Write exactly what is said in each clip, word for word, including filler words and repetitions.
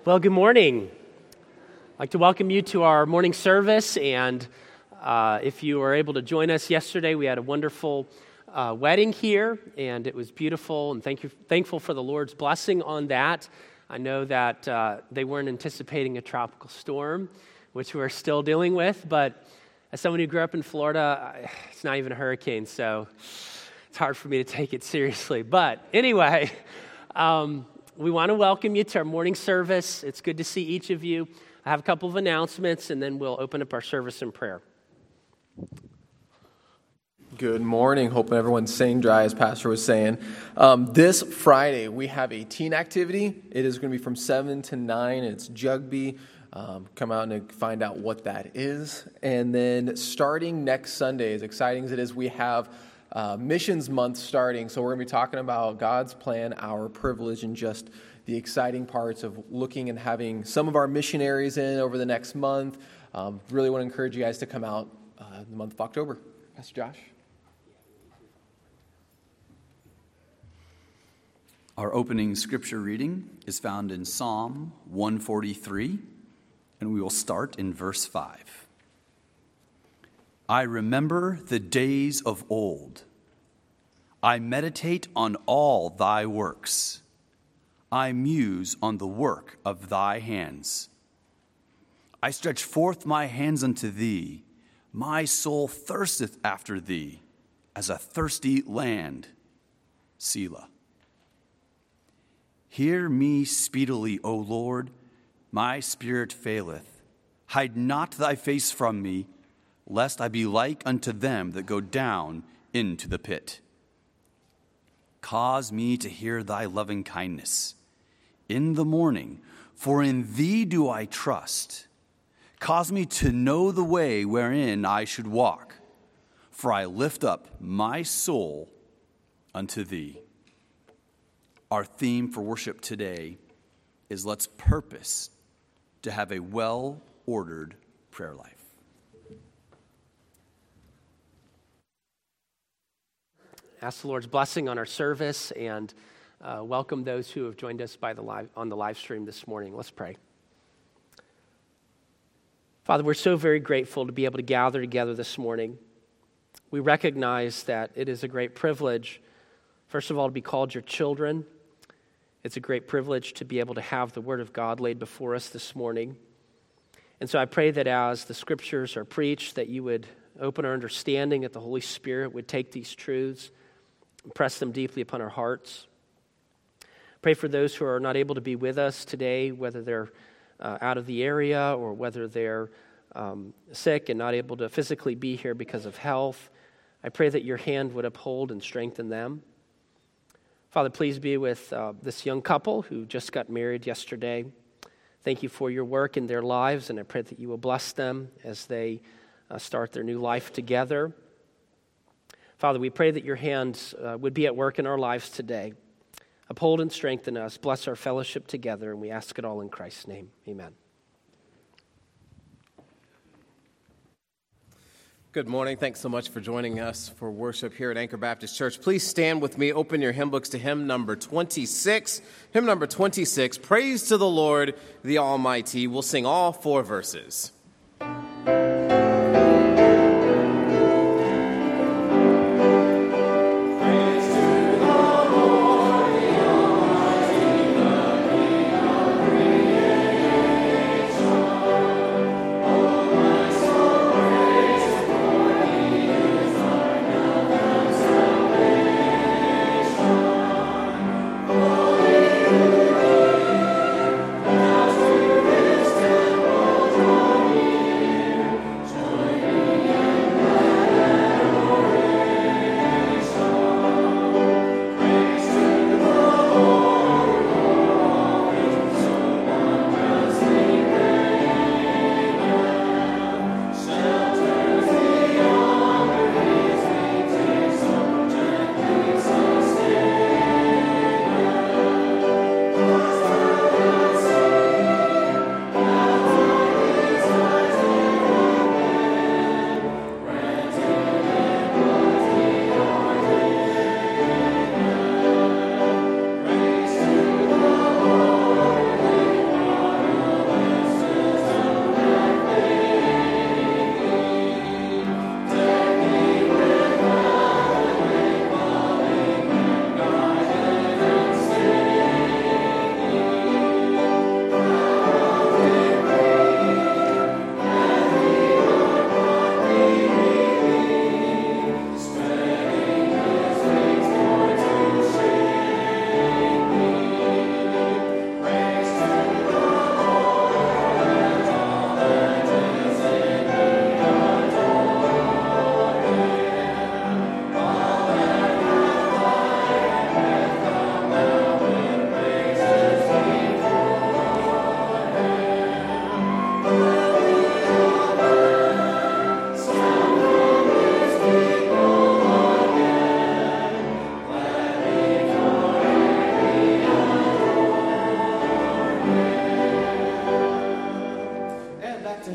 Well, good morning. I'd like to welcome you to our morning service, and uh, if you were able to join us yesterday, we had a wonderful uh, wedding here, and it was beautiful, and thank you, thankful for the Lord's blessing on that. I know that uh, they weren't anticipating a tropical storm, which we're still dealing with, but as someone who grew up in Florida, it's not even a hurricane, so it's hard for me to take it seriously. But anyway, um, we want to welcome you to our morning service. It's good to see each of you. I have a couple of announcements, and then we'll open up our service in prayer. Good morning. Hope everyone's staying dry, as Pastor was saying. Um, this Friday, we have a teen activity. It is going to be from seven to nine. It's Jugby. Um, come out and find out what that is. And then starting next Sunday, as exciting as it is, we have Uh, Missions Month starting, so we're going to be talking about God's plan, our privilege, and just the exciting parts of looking and having some of our missionaries in over the next month. Um, really want to encourage you guys to come out uh, in the month of October. Pastor Josh? Our opening scripture reading is found in Psalm one forty-three, and we will start in verse five. I remember the days of old. I meditate on all thy works. I muse on the work of thy hands. I stretch forth my hands unto thee. My soul thirsteth after thee, as a thirsty land. Selah. Hear me speedily, O Lord. My spirit faileth. Hide not thy face from me, lest I be like unto them that go down into the pit. Cause me to hear thy loving kindness in the morning, for in thee do I trust. Cause me to know the way wherein I should walk, for I lift up my soul unto thee. Our theme for worship today is let's purpose to have a well-ordered prayer life. Ask the Lord's blessing on our service, and uh, welcome those who have joined us by the live, on the live stream this morning. Let's pray. Father, we're so very grateful to be able to gather together this morning. We recognize that it is a great privilege, first of all, to be called your children. It's a great privilege to be able to have the Word of God laid before us this morning. And so I pray that as the Scriptures are preached, that you would open our understanding, that the Holy Spirit would take these truths, impress them deeply upon our hearts. Pray for those who are not able to be with us today, whether they're uh, out of the area or whether they're um, sick and not able to physically be here because of health. I pray that your hand would uphold and strengthen them. Father, please be with uh, this young couple who just got married yesterday. Thank you for your work in their lives, and I pray that you will bless them as they uh, start their new life together. Father, we pray that your hands uh, would be at work in our lives today. Uphold and strengthen us. Bless our fellowship together, and we ask it all in Christ's name. Amen. Good morning. Thanks so much for joining us for worship here at Anchor Baptist Church. Please stand with me. Open your hymn books to hymn number twenty-six. Hymn number twenty-six, Praise to the Lord, the Almighty. We'll sing all four verses. Lord.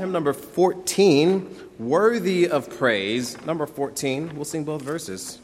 hymn number fourteen, Worthy of Praise. Number fourteen, we'll sing both verses.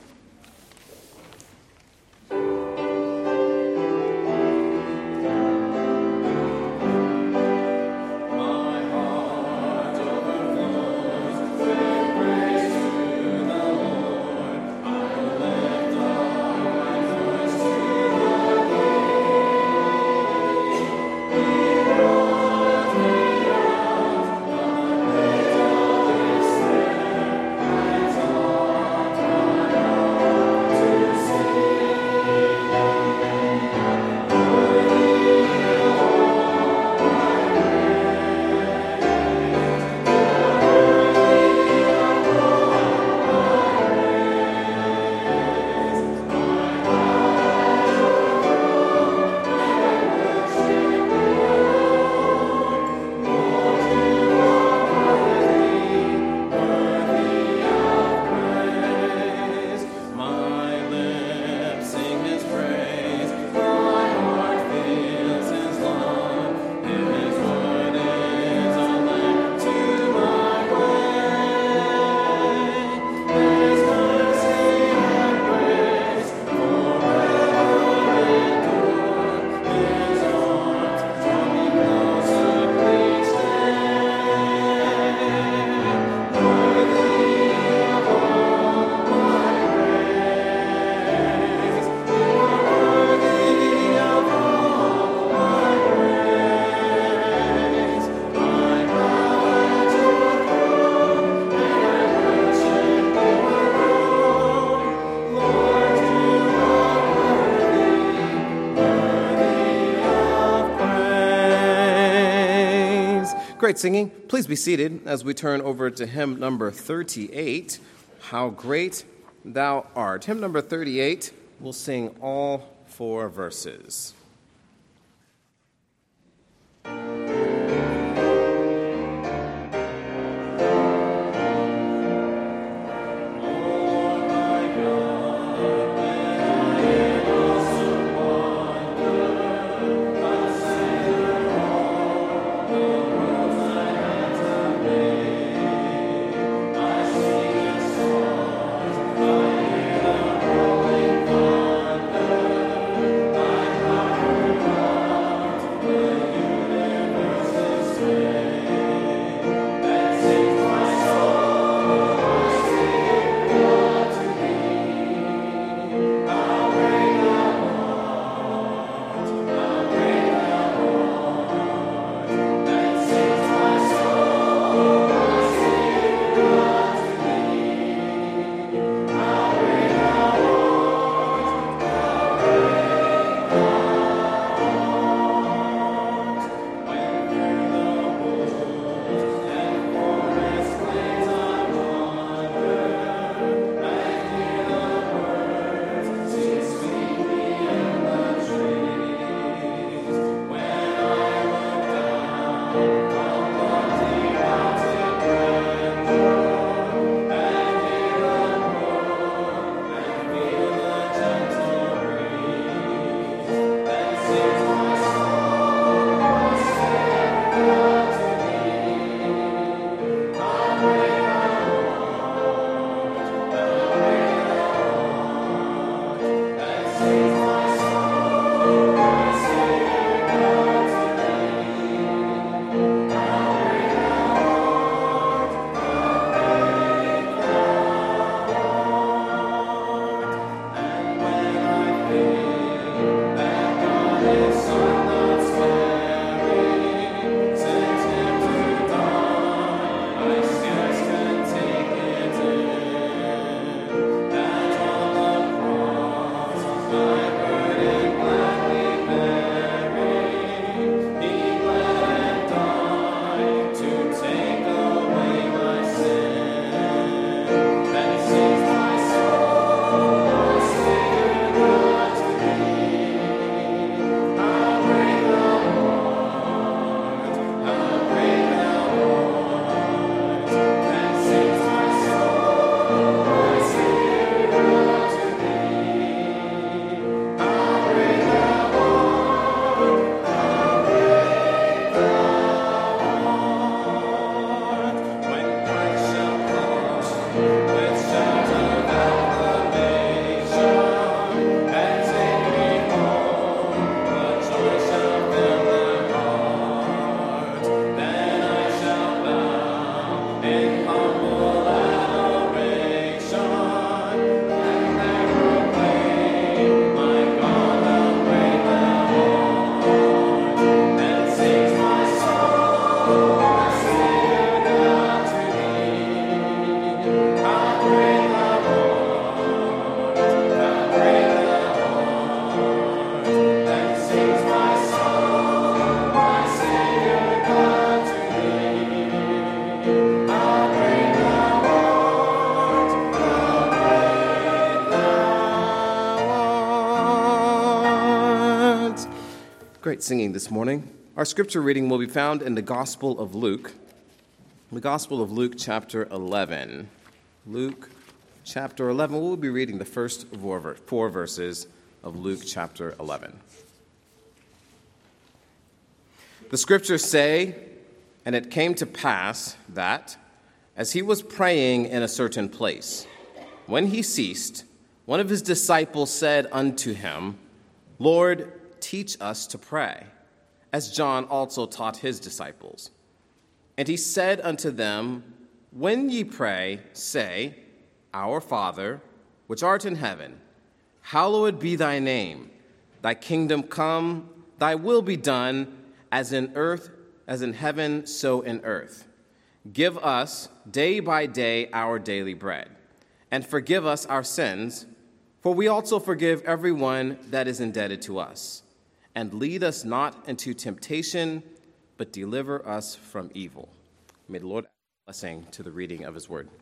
Great singing. Please be seated as we turn over to hymn number thirty-eight, How Great Thou Art. Hymn number thirty-eight, we'll sing all four verses. Thy great singing this morning. Our scripture reading will be found in the Gospel of Luke, the Gospel of Luke, chapter eleven. Luke, chapter eleven. We'll be reading the first four verses of Luke, chapter eleven. The scriptures say, "And it came to pass that, as he was praying in a certain place, when he ceased, one of his disciples said unto him, Lord, teach us to pray, as John also taught his disciples. And he said unto them, When ye pray, say, Our Father, which art in heaven, hallowed be thy name. Thy kingdom come, thy will be done, as in earth, as in heaven, so in earth. Give us day by day our daily bread, and forgive us our sins, for we also forgive everyone that is indebted to us. And lead us not into temptation, but deliver us from evil." May the Lord add a blessing to the reading of his word.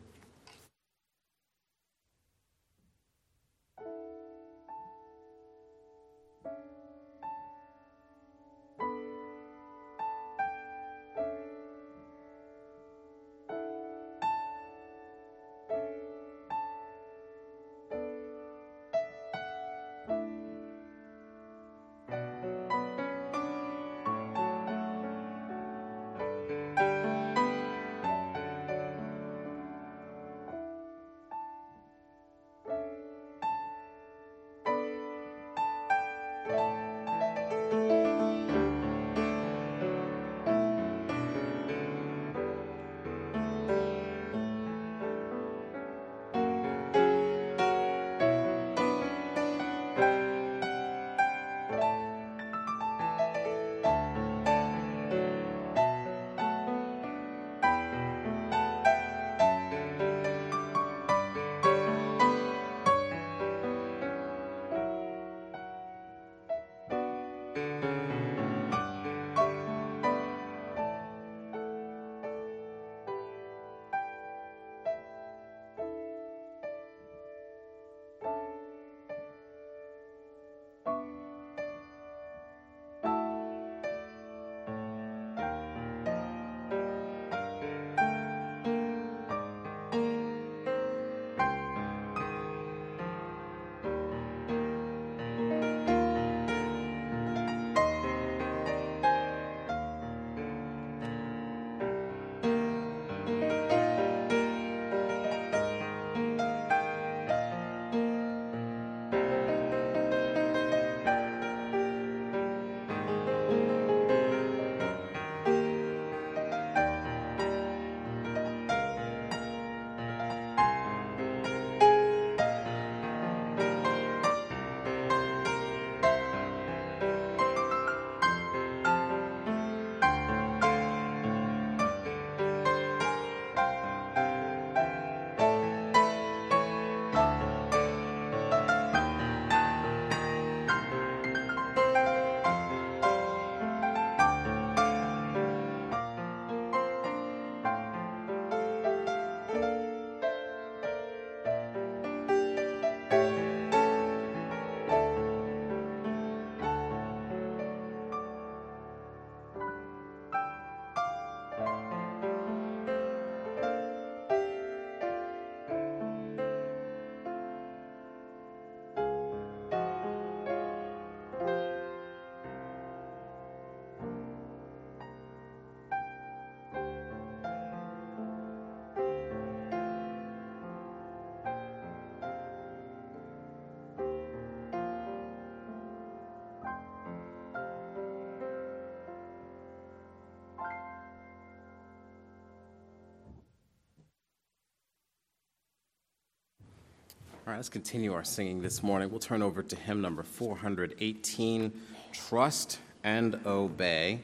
All right, let's continue our singing this morning. We'll turn over to hymn number four hundred eighteen, Trust and Obey.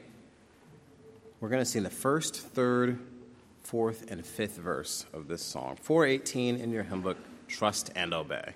We're going to sing the first, third, fourth, and fifth verse of this song. four eighteen in your hymn book, Trust and Obey.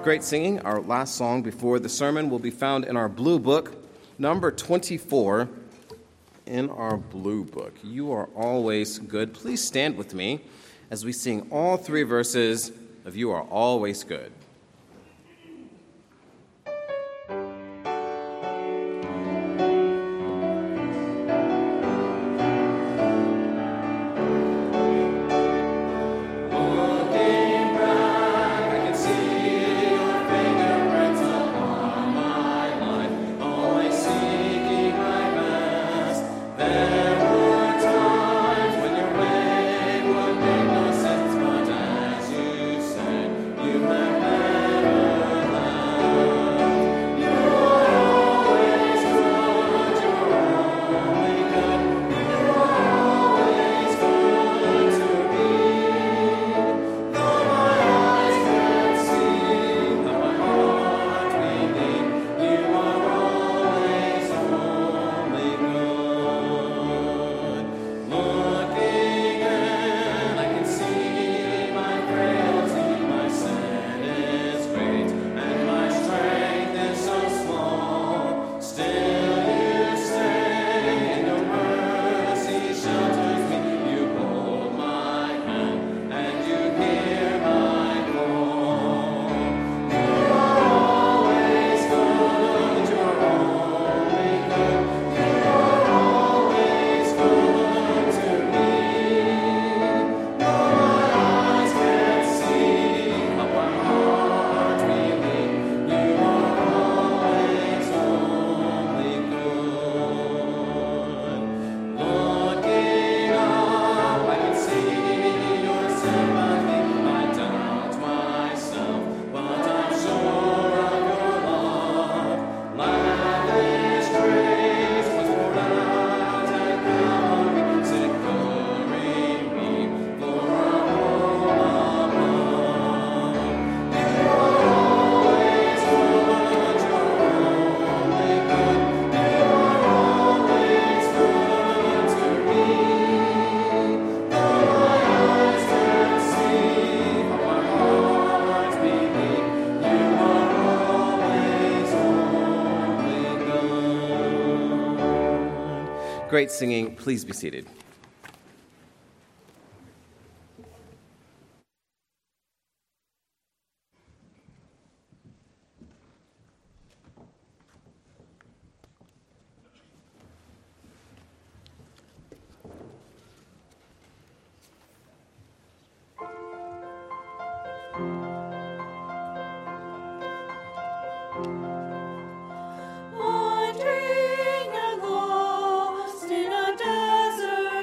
great singing. Our last song before the sermon will be found in our blue book, number twenty-four, in our blue book. You are always good. Please stand with me as we sing all three verses of You Are Always Good. Great singing. Please be seated. Wandering and lost in a desert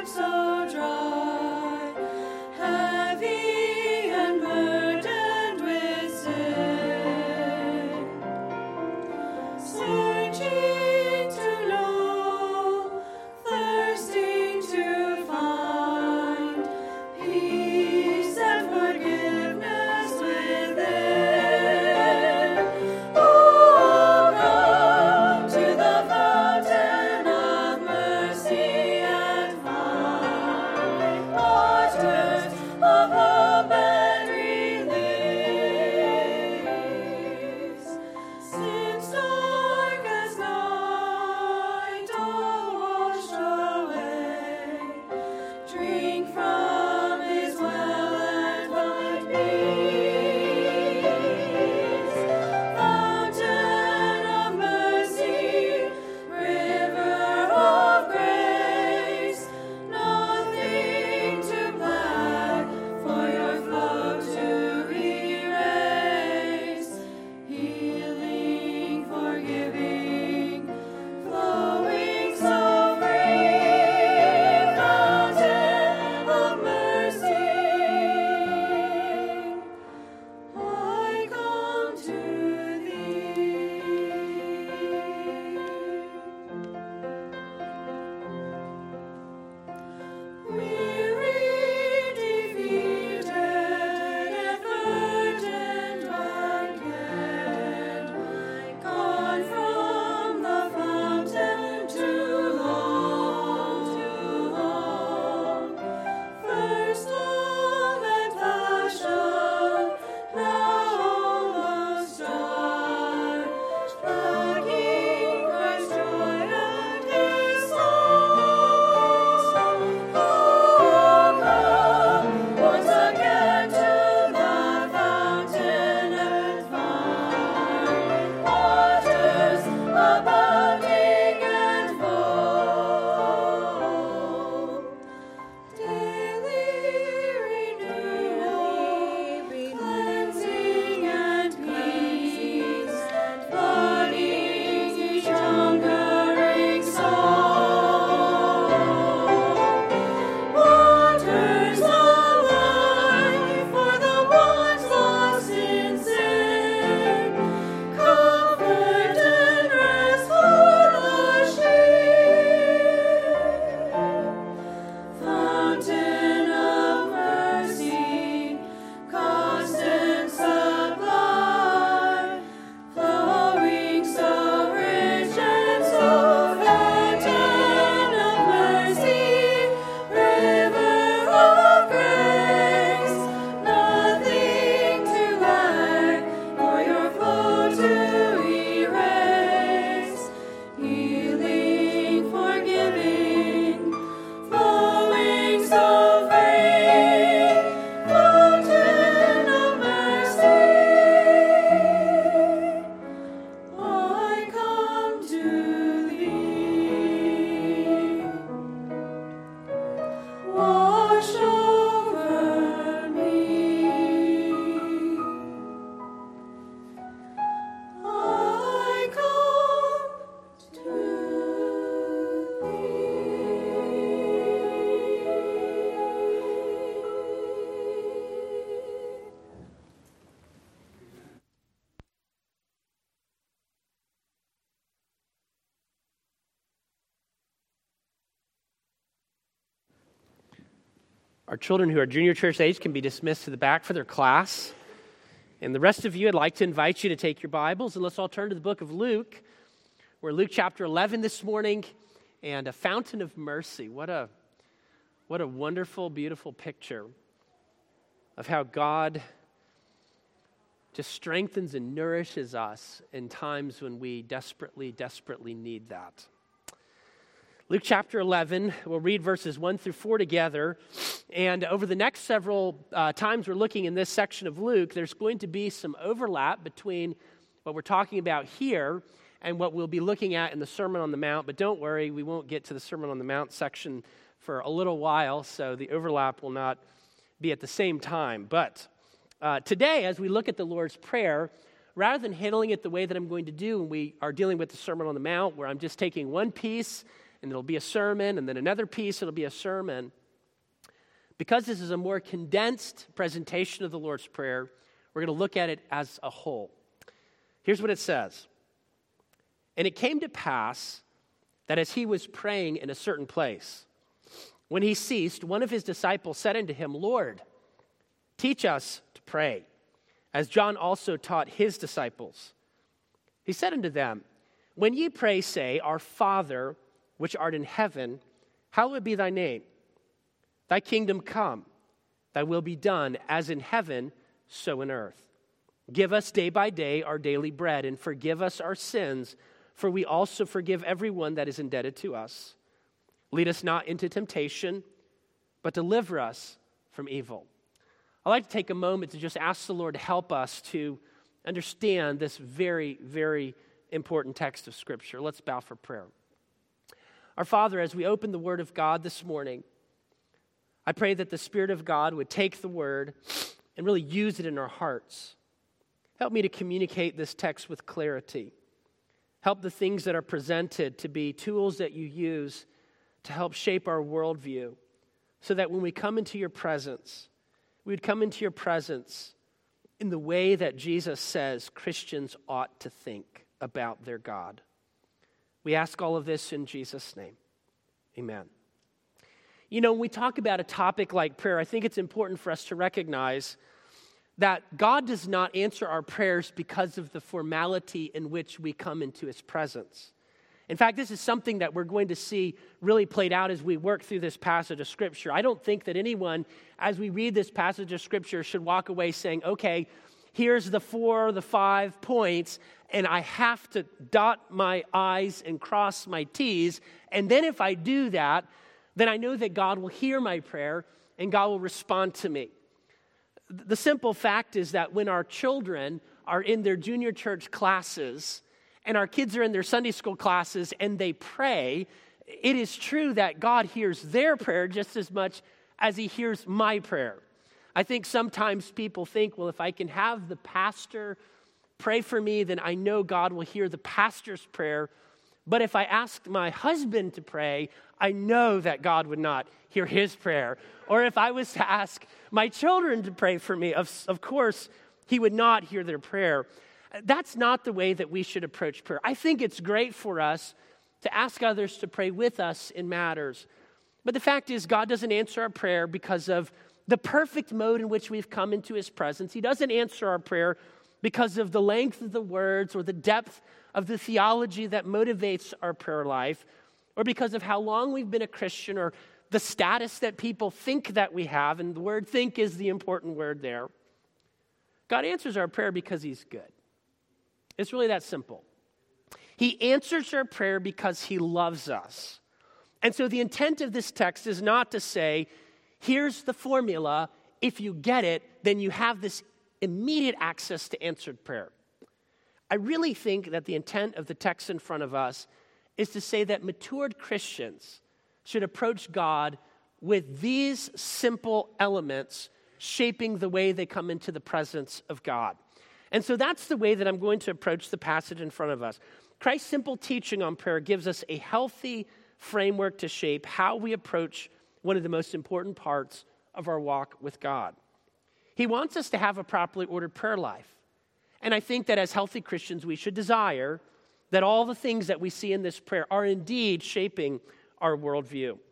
Our children who are junior church age can be dismissed to the back for their class. And the rest of you, I'd like to invite you to take your Bibles and let's all turn to the book of Luke. We're in Luke chapter eleven this morning, and a fountain of mercy. What a, what a wonderful, beautiful picture of how God just strengthens and nourishes us in times when we desperately, desperately need that. Luke chapter eleven, we'll read verses one through four together. And over the next several uh, times we're looking in this section of Luke, there's going to be some overlap between what we're talking about here and what we'll be looking at in the Sermon on the Mount. But don't worry, we won't get to the Sermon on the Mount section for a little while, so the overlap will not be at the same time. But uh, today, as we look at the Lord's Prayer, rather than handling it the way that I'm going to do when we are dealing with the Sermon on the Mount, where I'm just taking one piece and it'll be a sermon, and then another piece, it'll be a sermon. Because this is a more condensed presentation of the Lord's Prayer, we're going to look at it as a whole. Here's what it says. And it came to pass that as he was praying in a certain place, when he ceased, one of his disciples said unto him, Lord, teach us to pray, as John also taught his disciples. He said unto them, when ye pray, say, Our Father, which art in heaven, hallowed be thy name. Thy kingdom come, thy will be done, as in heaven, so in earth. Give us day by day our daily bread, and forgive us our sins, for we also forgive everyone that is indebted to us. Lead us not into temptation, but deliver us from evil. I'd like to take a moment to just ask the Lord to help us to understand this very, very important text of Scripture. Let's bow for prayer. Our Father, as we open the Word of God this morning, I pray that the Spirit of God would take the Word and really use it in our hearts. Help me to communicate this text with clarity. Help the things that are presented to be tools that you use to help shape our worldview, so that when we come into your presence, we would come into your presence in the way that Jesus says Christians ought to think about their God. We ask all of this in Jesus' name. Amen. You know, when we talk about a topic like prayer, I think it's important for us to recognize that God does not answer our prayers because of the formality in which we come into his presence. In fact, this is something that we're going to see really played out as we work through this passage of Scripture. I don't think that anyone, as we read this passage of Scripture, should walk away saying, okay, here's the four, the five points, and I have to dot my I's and cross my T's, and then if I do that, then I know that God will hear my prayer and God will respond to me. The simple fact is that when our children are in their junior church classes and our kids are in their Sunday school classes and they pray, it is true that God hears their prayer just as much as he hears my prayer. I think sometimes people think, well, if I can have the pastor pray for me, then I know God will hear the pastor's prayer. But if I asked my husband to pray, I know that God would not hear his prayer. Or if I was to ask my children to pray for me, of, of course, he would not hear their prayer. That's not the way that we should approach prayer. I think it's great for us to ask others to pray with us in matters. But the fact is, God doesn't answer our prayer because of the perfect mode in which we've come into his presence. He doesn't answer our prayer because of the length of the words or the depth of the theology that motivates our prayer life, or because of how long we've been a Christian, or the status that people think that we have, and the word think is the important word there. God answers our prayer because he's good. It's really that simple. He answers our prayer because he loves us. And so the intent of this text is not to say, here's the formula, if you get it, then you have this immediate access to answered prayer. I really think that the intent of the text in front of us is to say that matured Christians should approach God with these simple elements shaping the way they come into the presence of God. And so that's the way that I'm going to approach the passage in front of us. Christ's simple teaching on prayer gives us a healthy framework to shape how we approach one of the most important parts of our walk with God. He wants us to have a properly ordered prayer life. And I think that as healthy Christians, we should desire that all the things that we see in this prayer are indeed shaping our worldview.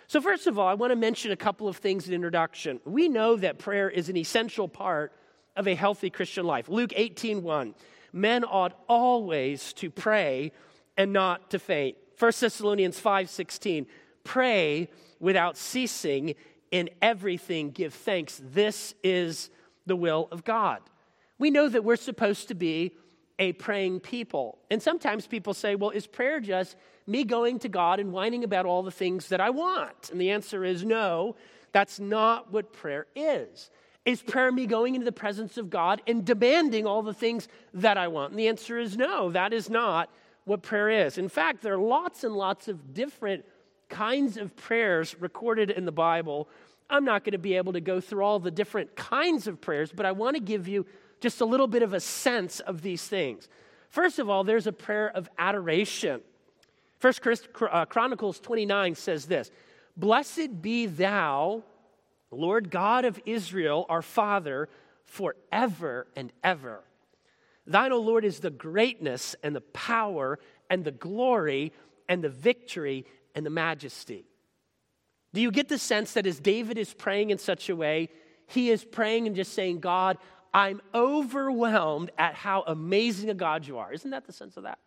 So first of all, I want to mention a couple of things in introduction. We know that prayer is an essential part of a healthy Christian life. Luke eighteen one, men ought always to pray and not to faint. First Thessalonians five sixteen, pray without ceasing, in everything give thanks. This is the will of God. We know that we're supposed to be a praying people. And sometimes people say, well, is prayer just me going to God and whining about all the things that I want? And the answer is no, that's not what prayer is. Is prayer me going into the presence of God and demanding all the things that I want? And the answer is no, that is not what prayer is. In fact, there are lots and lots of different kinds of prayers recorded in the Bible. I'm not going to be able to go through all the different kinds of prayers, but I want to give you just a little bit of a sense of these things. First of all, there's a prayer of adoration. First Chronicles twenty-nine says this, blessed be thou, Lord God of Israel, our Father, forever and ever. Thine, O Lord, is the greatness and the power and the glory and the victory and the majesty. Do you get the sense that as David is praying in such a way, he is praying and just saying, God, I'm overwhelmed at how amazing a God you are. Isn't that the sense of that?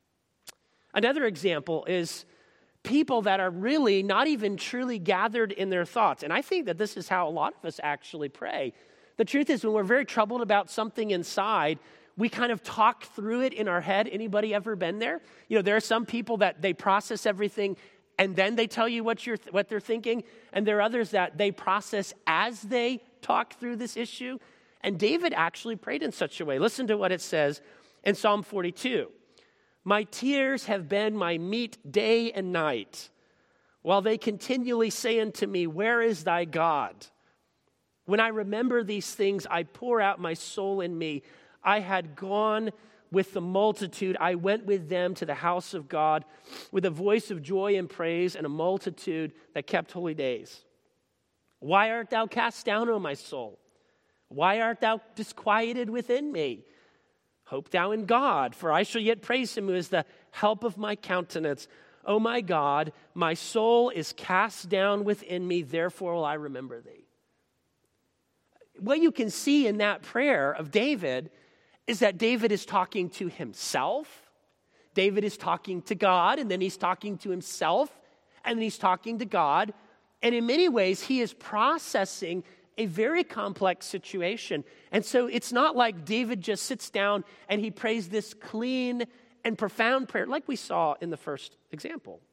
Another example is people that are really not even truly gathered in their thoughts. And I think that this is how a lot of us actually pray. The truth is, when we're very troubled about something inside, we kind of talk through it in our head. Anybody ever been there? You know, there are some people that they process everything and then they tell you what you're what they're thinking. And there are others that they process as they talk through this issue. And David actually prayed in such a way. Listen to what it says in Psalm forty-two. My tears have been my meat day and night, while they continually say unto me, where is thy God? When I remember these things, I pour out my soul in me. I had gone with the multitude. I went with them to the house of God with a voice of joy and praise and a multitude that kept holy days. Why art thou cast down, O my soul? Why art thou disquieted within me? Hope thou in God, for I shall yet praise him who is the help of my countenance. O my God, my soul is cast down within me, therefore will I remember thee. What you can see in that prayer of David is that David is talking to himself, David is talking to God, and then he's talking to himself, and then he's talking to God. And in many ways, he is processing a very complex situation. And so it's not like David just sits down and he prays this clean and profound prayer like we saw in the first example.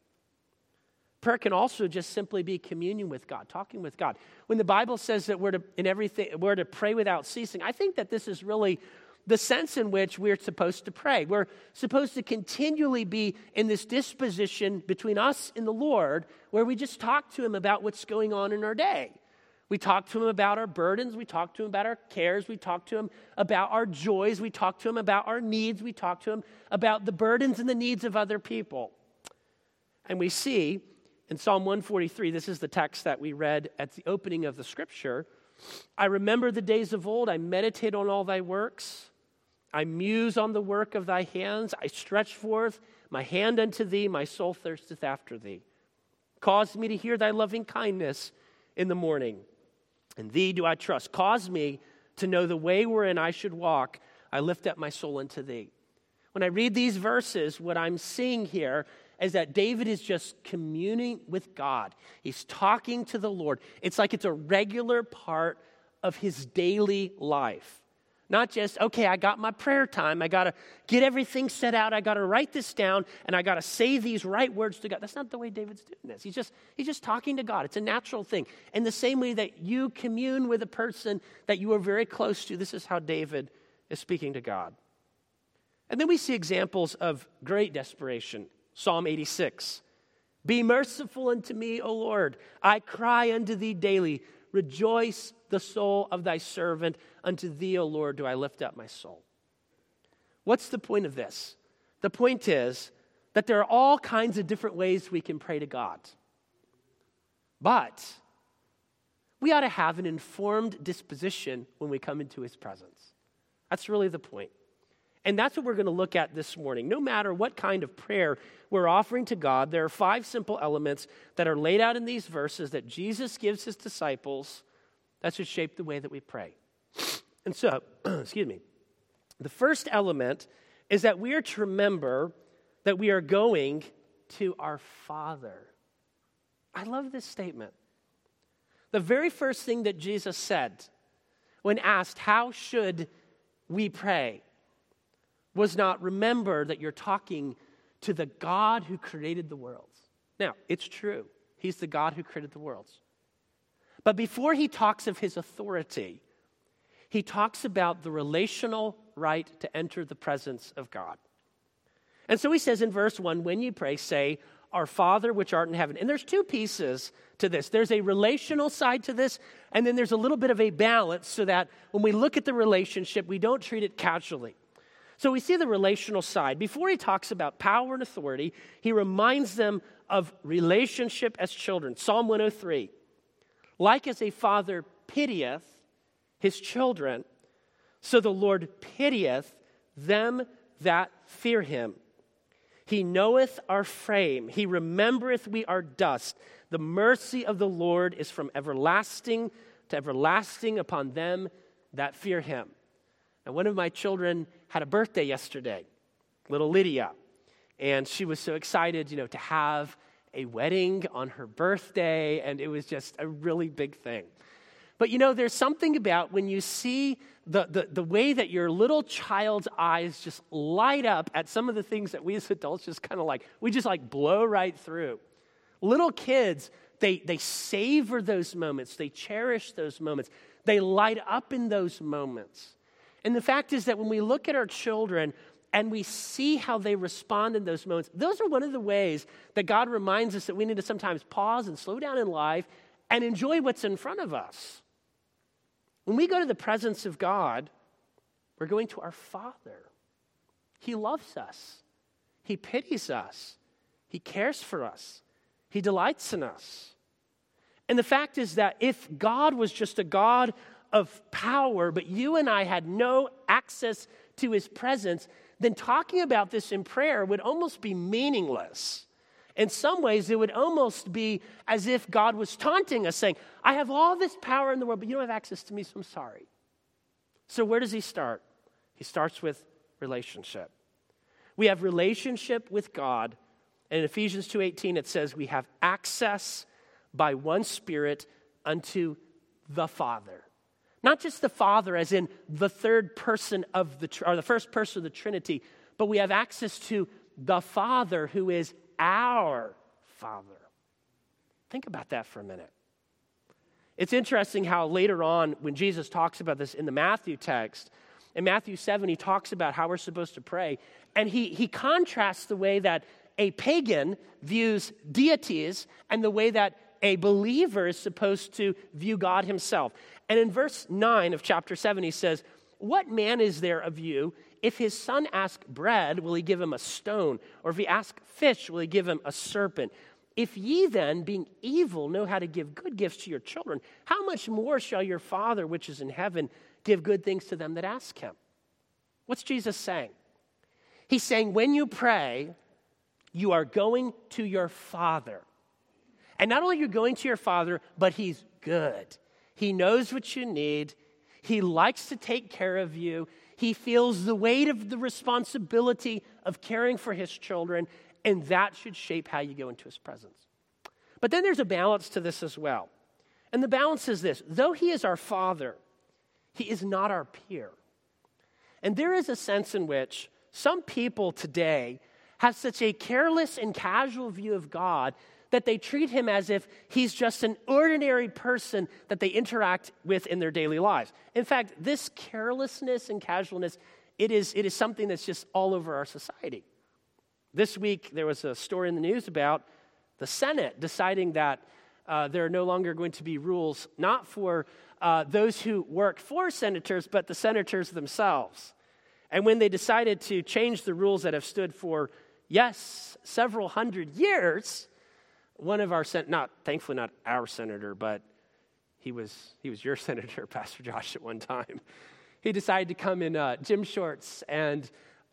Prayer can also just simply be communion with God, talking with God. When the Bible says that we're to, in everything, we're to pray without ceasing, I think that this is really the sense in which we're supposed to pray. We're supposed to continually be in this disposition between us and the Lord where we just talk to him about what's going on in our day. We talk to him about our burdens. We talk to him about our cares. We talk to him about our joys. We talk to him about our needs. We talk to him about the burdens and the needs of other people. And we see in Psalm one forty-three, this is the text that we read at the opening of the scripture. I remember the days of old. I meditate on all thy works. I muse on the work of thy hands. I stretch forth my hand unto thee. My soul thirsteth after thee. Cause me to hear thy loving kindness in the morning. In thee do I trust. Cause me to know the way wherein I should walk. I lift up my soul unto thee. When I read these verses, what I'm seeing here is that David is just communing with God. He's talking to the Lord. It's like it's a regular part of his daily life. Not just, okay, I got my prayer time. I got to get everything set out. I got to write this down, and I got to say these right words to God. That's not the way David's doing this. He's just, he's just talking to God. It's a natural thing. In the same way that you commune with a person that you are very close to, this is how David is speaking to God. And then we see examples of great desperation. Psalm eighty-six. Be merciful unto me, O Lord. I cry unto thee daily. Rejoice the soul of thy servant. Unto thee, O Lord, do I lift up my soul. What's the point of this? The point is that there are all kinds of different ways we can pray to God. But we ought to have an informed disposition when we come into his presence. That's really the point. And that's what we're going to look at this morning. No matter what kind of prayer we're offering to God, there are five simple elements that are laid out in these verses that Jesus gives his disciples that should shape the way that we pray. And so, excuse me, the first element is that we are to remember that we are going to our Father. I love this statement. The very first thing that Jesus said when asked, how should we pray, was not, remember that you're talking to the God who created the worlds. Now, it's true. He's the God who created the worlds. But before he talks of his authority, he talks about the relational right to enter the presence of God. And so he says in verse one, when you pray, say, our Father which art in heaven. And there's two pieces to this. There's a relational side to this, and then there's a little bit of a balance so that when we look at the relationship, we don't treat it casually. So we see the relational side. Before he talks about power and authority, he reminds them of relationship as children. Psalm one oh three, like as a father pitieth his children, so the Lord pitieth them that fear him. He knoweth our frame. He remembereth we are dust. The mercy of the Lord is from everlasting to everlasting upon them that fear him. And one of my children had a birthday yesterday, little Lydia. And she was so excited, you know, to have a wedding on her birthday. And it was just a really big thing. But, you know, there's something about when you see the, the, the way that your little child's eyes just light up at some of the things that we as adults just kind of like, we just like blow right through. Little kids, they, they savor those moments. They cherish those moments. They light up in those moments. And the fact is that when we look at our children and we see how they respond in those moments, those are one of the ways that God reminds us that we need to sometimes pause and slow down in life and enjoy what's in front of us. When we go to the presence of God, we're going to our Father. He loves us. He pities us. He cares for us. He delights in us. And the fact is that if God was just a God of power, but you and I had no access to his presence, then talking about this in prayer would almost be meaningless. In some ways, it would almost be as if God was taunting us, saying, I have all this power in the world, but you don't have access to me, so I'm sorry. So where does he start? He starts with relationship. We have relationship with God. And in Ephesians two eighteen, it says we have access by one Spirit unto the Father. Not just the Father as in the third person of the, or the first person of the Trinity, but we have access to the Father who is our Father. Think about that for a minute. It's interesting how later on when Jesus talks about this in the Matthew text, in Matthew seven, he talks about how we're supposed to pray. And he, he contrasts the way that a pagan views deities and the way that a believer is supposed to view God himself. And in verse nine of chapter seven, he says, what man is there of you, if his son ask bread, will he give him a stone? Or if he ask fish, will he give him a serpent? If ye then, being evil, know how to give good gifts to your children, how much more shall your Father which is in heaven give good things to them that ask him? What's Jesus saying? He's saying when you pray, you are going to your Father. And not only are you going to your Father, but he's good. He knows what you need. He likes to take care of you. He feels the weight of the responsibility of caring for his children, and that should shape how you go into his presence. But then there's a balance to this as well. And the balance is this. Though he is our Father, he is not our peer. And there is a sense in which some people today have such a careless and casual view of God that they treat him as if he's just an ordinary person that they interact with in their daily lives. In fact, this carelessness and casualness, it is, it is something that's just all over our society. This week, there was a story in the news about the Senate deciding that uh, there are no longer going to be rules, not for uh, those who work for senators, but the senators themselves. And when they decided to change the rules that have stood for, yes, several hundred years, one of our, sen- not thankfully not our senator, but he was he was your senator, Pastor Josh, at one time. He decided to come in uh, gym shorts and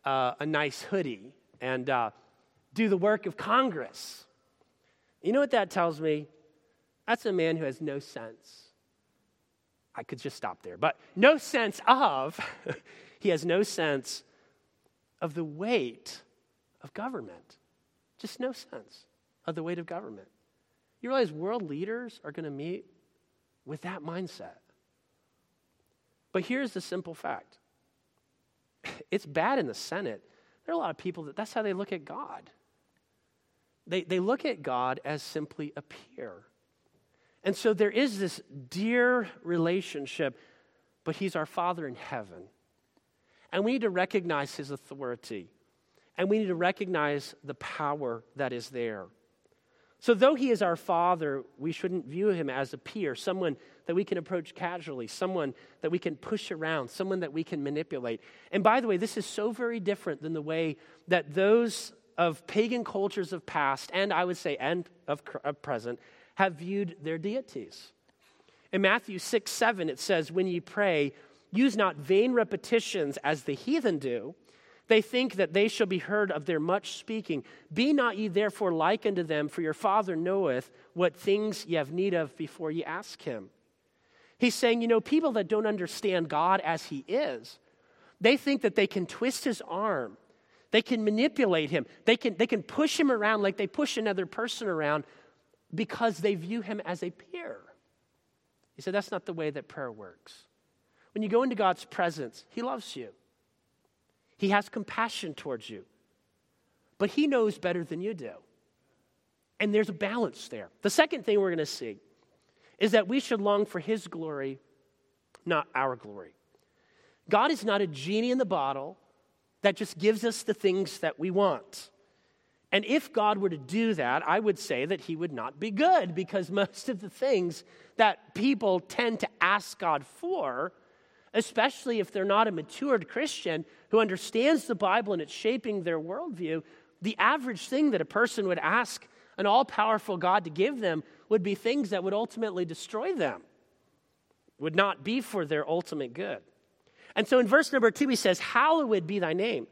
uh, a nice hoodie and uh, do the work of Congress. You know what that tells me? That's a man who has no sense. I could just stop there, but no sense of, he has no sense of the weight of government. Just no sense of the weight of government. You realize world leaders are going to meet with that mindset. But here's the simple fact. It's bad in the Senate. There are a lot of people that that's how they look at God. They, they look at God as simply a peer. And so there is this dear relationship, but he's our Father in heaven. And we need to recognize his authority. And we need to recognize the power that is there. So though he is our Father, we shouldn't view him as a peer, someone that we can approach casually, someone that we can push around, someone that we can manipulate. And by the way, this is so very different than the way that those of pagan cultures of past, and I would say, and of, of present, have viewed their deities. In Matthew six, seven, it says, when ye pray, use not vain repetitions as the heathen do. They think that they shall be heard of their much speaking. Be not ye therefore like unto them, for your Father knoweth what things ye have need of before ye ask him. He's saying, you know, people that don't understand God as he is, they think that they can twist his arm. They can manipulate him. They can, they can push him around like they push another person around because they view him as a peer. He said, that's not the way that prayer works. When you go into God's presence, he loves you. He has compassion towards you. But he knows better than you do. And there's a balance there. The second thing we're going to see is that we should long for his glory, not our glory. God is not a genie in the bottle that just gives us the things that we want. And if God were to do that, I would say that he would not be good, because most of the things that people tend to ask God for, especially if they're not a matured Christian who understands the Bible and it's shaping their worldview, the average thing that a person would ask an all-powerful God to give them would be things that would ultimately destroy them, would not be for their ultimate good. And so in verse number two, he says, hallowed be thy name.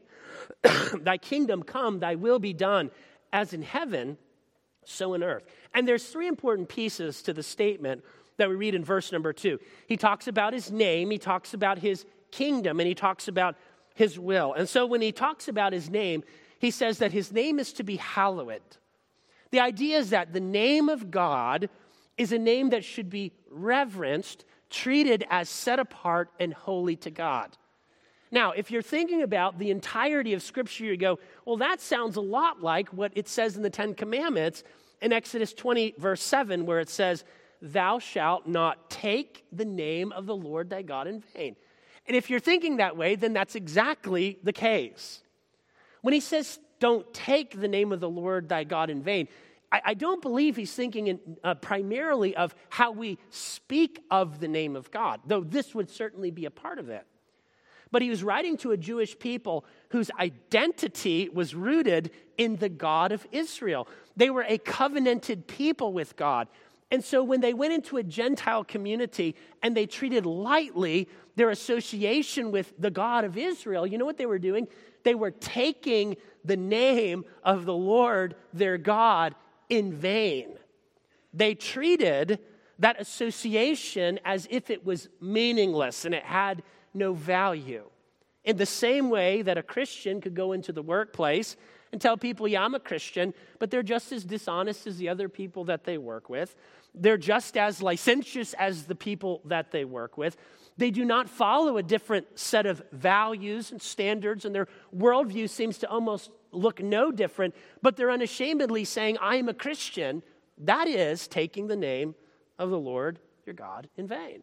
Thy kingdom come, thy will be done, as in heaven, so in earth. And there's three important pieces to the statement that we read in verse number two. He talks about his name, he talks about his kingdom, and he talks about his will. And so when he talks about his name, he says that his name is to be hallowed. The idea is that the name of God is a name that should be reverenced, treated as set apart and holy to God. Now, if you're thinking about the entirety of Scripture, you go, well, that sounds a lot like what it says in the Ten Commandments in Exodus twenty, verse seven, where it says, thou shalt not take the name of the Lord thy God in vain. And if you're thinking that way, then that's exactly the case. When he says, don't take the name of the Lord thy God in vain, I, I don't believe he's thinking in, uh, primarily of how we speak of the name of God, though this would certainly be a part of it. But he was writing to a Jewish people whose identity was rooted in the God of Israel. They were a covenanted people with God. And so when they went into a Gentile community and they treated lightly their association with the God of Israel, you know what they were doing? They were taking the name of the Lord, their God, in vain. They treated that association as if it was meaningless and it had no value. In the same way that a Christian could go into the workplace and tell people, yeah, I'm a Christian, but they're just as dishonest as the other people that they work with. They're just as licentious as the people that they work with. They do not follow a different set of values and standards, and their worldview seems to almost look no different, but they're unashamedly saying, I am a Christian. That is taking the name of the Lord your God in vain.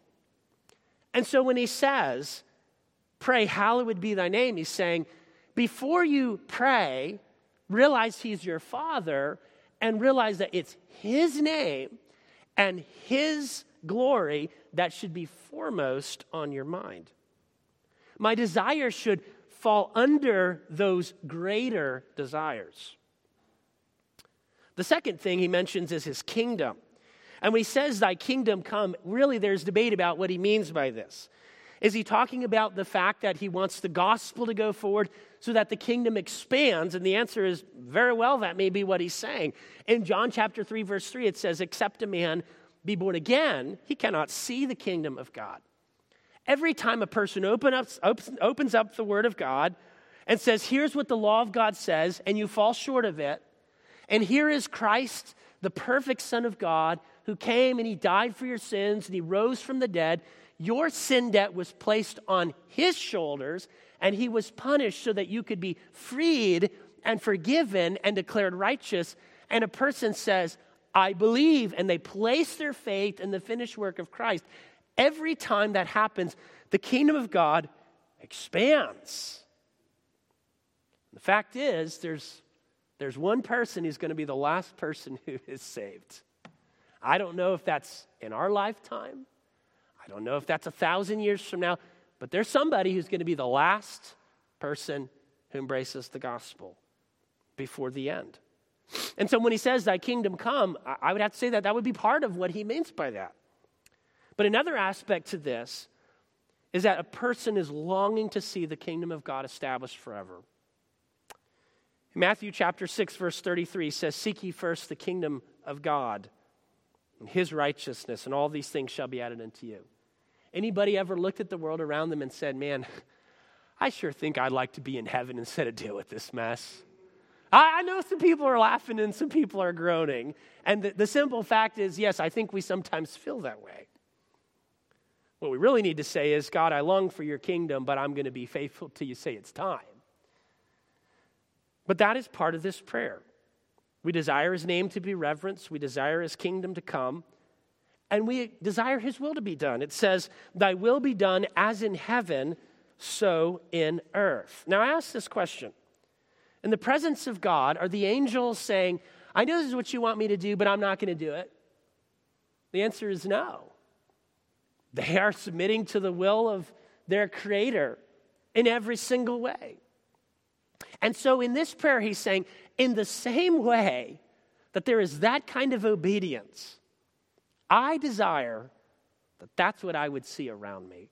And so when he says, pray, hallowed be thy name, he's saying, before you pray, realize he's your Father and realize that it's his name and his glory that should be foremost on your mind. My desires should fall under those greater desires. The second thing he mentions is his kingdom. And when he says, thy kingdom come, really there's debate about what he means by this. Is he talking about the fact that he wants the gospel to go forward so that the kingdom expands? And the answer is very well, that may be what he's saying. In John chapter three, verse three, it says, except a man be born again, he cannot see the kingdom of God. Every time a person open up, opens up the word of God and says, here's what the law of God says, and you fall short of it, and here is Christ, the perfect Son of God, who came and he died for your sins and he rose from the dead, your sin debt was placed on his shoulders, and he was punished so that you could be freed and forgiven and declared righteous. And a person says, I believe, and they place their faith in the finished work of Christ. Every time that happens, the kingdom of God expands. The fact is, there's, there's one person who's going to be the last person who is saved. I don't know if that's in our lifetime. I don't know if that's a thousand years from now, but there's somebody who's going to be the last person who embraces the gospel before the end. And so when he says, thy kingdom come, I would have to say that that would be part of what he means by that. But another aspect to this is that a person is longing to see the kingdom of God established forever. In Matthew chapter six, verse thirty-three says, seek ye first the kingdom of God and his righteousness, and all these things shall be added unto you. Anybody ever looked at the world around them and said, man, I sure think I'd like to be in heaven instead of deal with this mess? I, I know some people are laughing and some people are groaning. And the, the simple fact is, yes, I think we sometimes feel that way. What we really need to say is, God, I long for your kingdom, but I'm going to be faithful till you say it's time. But that is part of this prayer. We desire his name to be reverenced. We desire his kingdom to come. And we desire his will to be done. It says, thy will be done as in heaven, so in earth. Now I ask this question. In the presence of God, are the angels saying, I know this is what you want me to do, but I'm not going to do it? The answer is no. They are submitting to the will of their Creator in every single way. And so in this prayer, he's saying, in the same way that there is that kind of obedience, I desire that that's what I would see around me.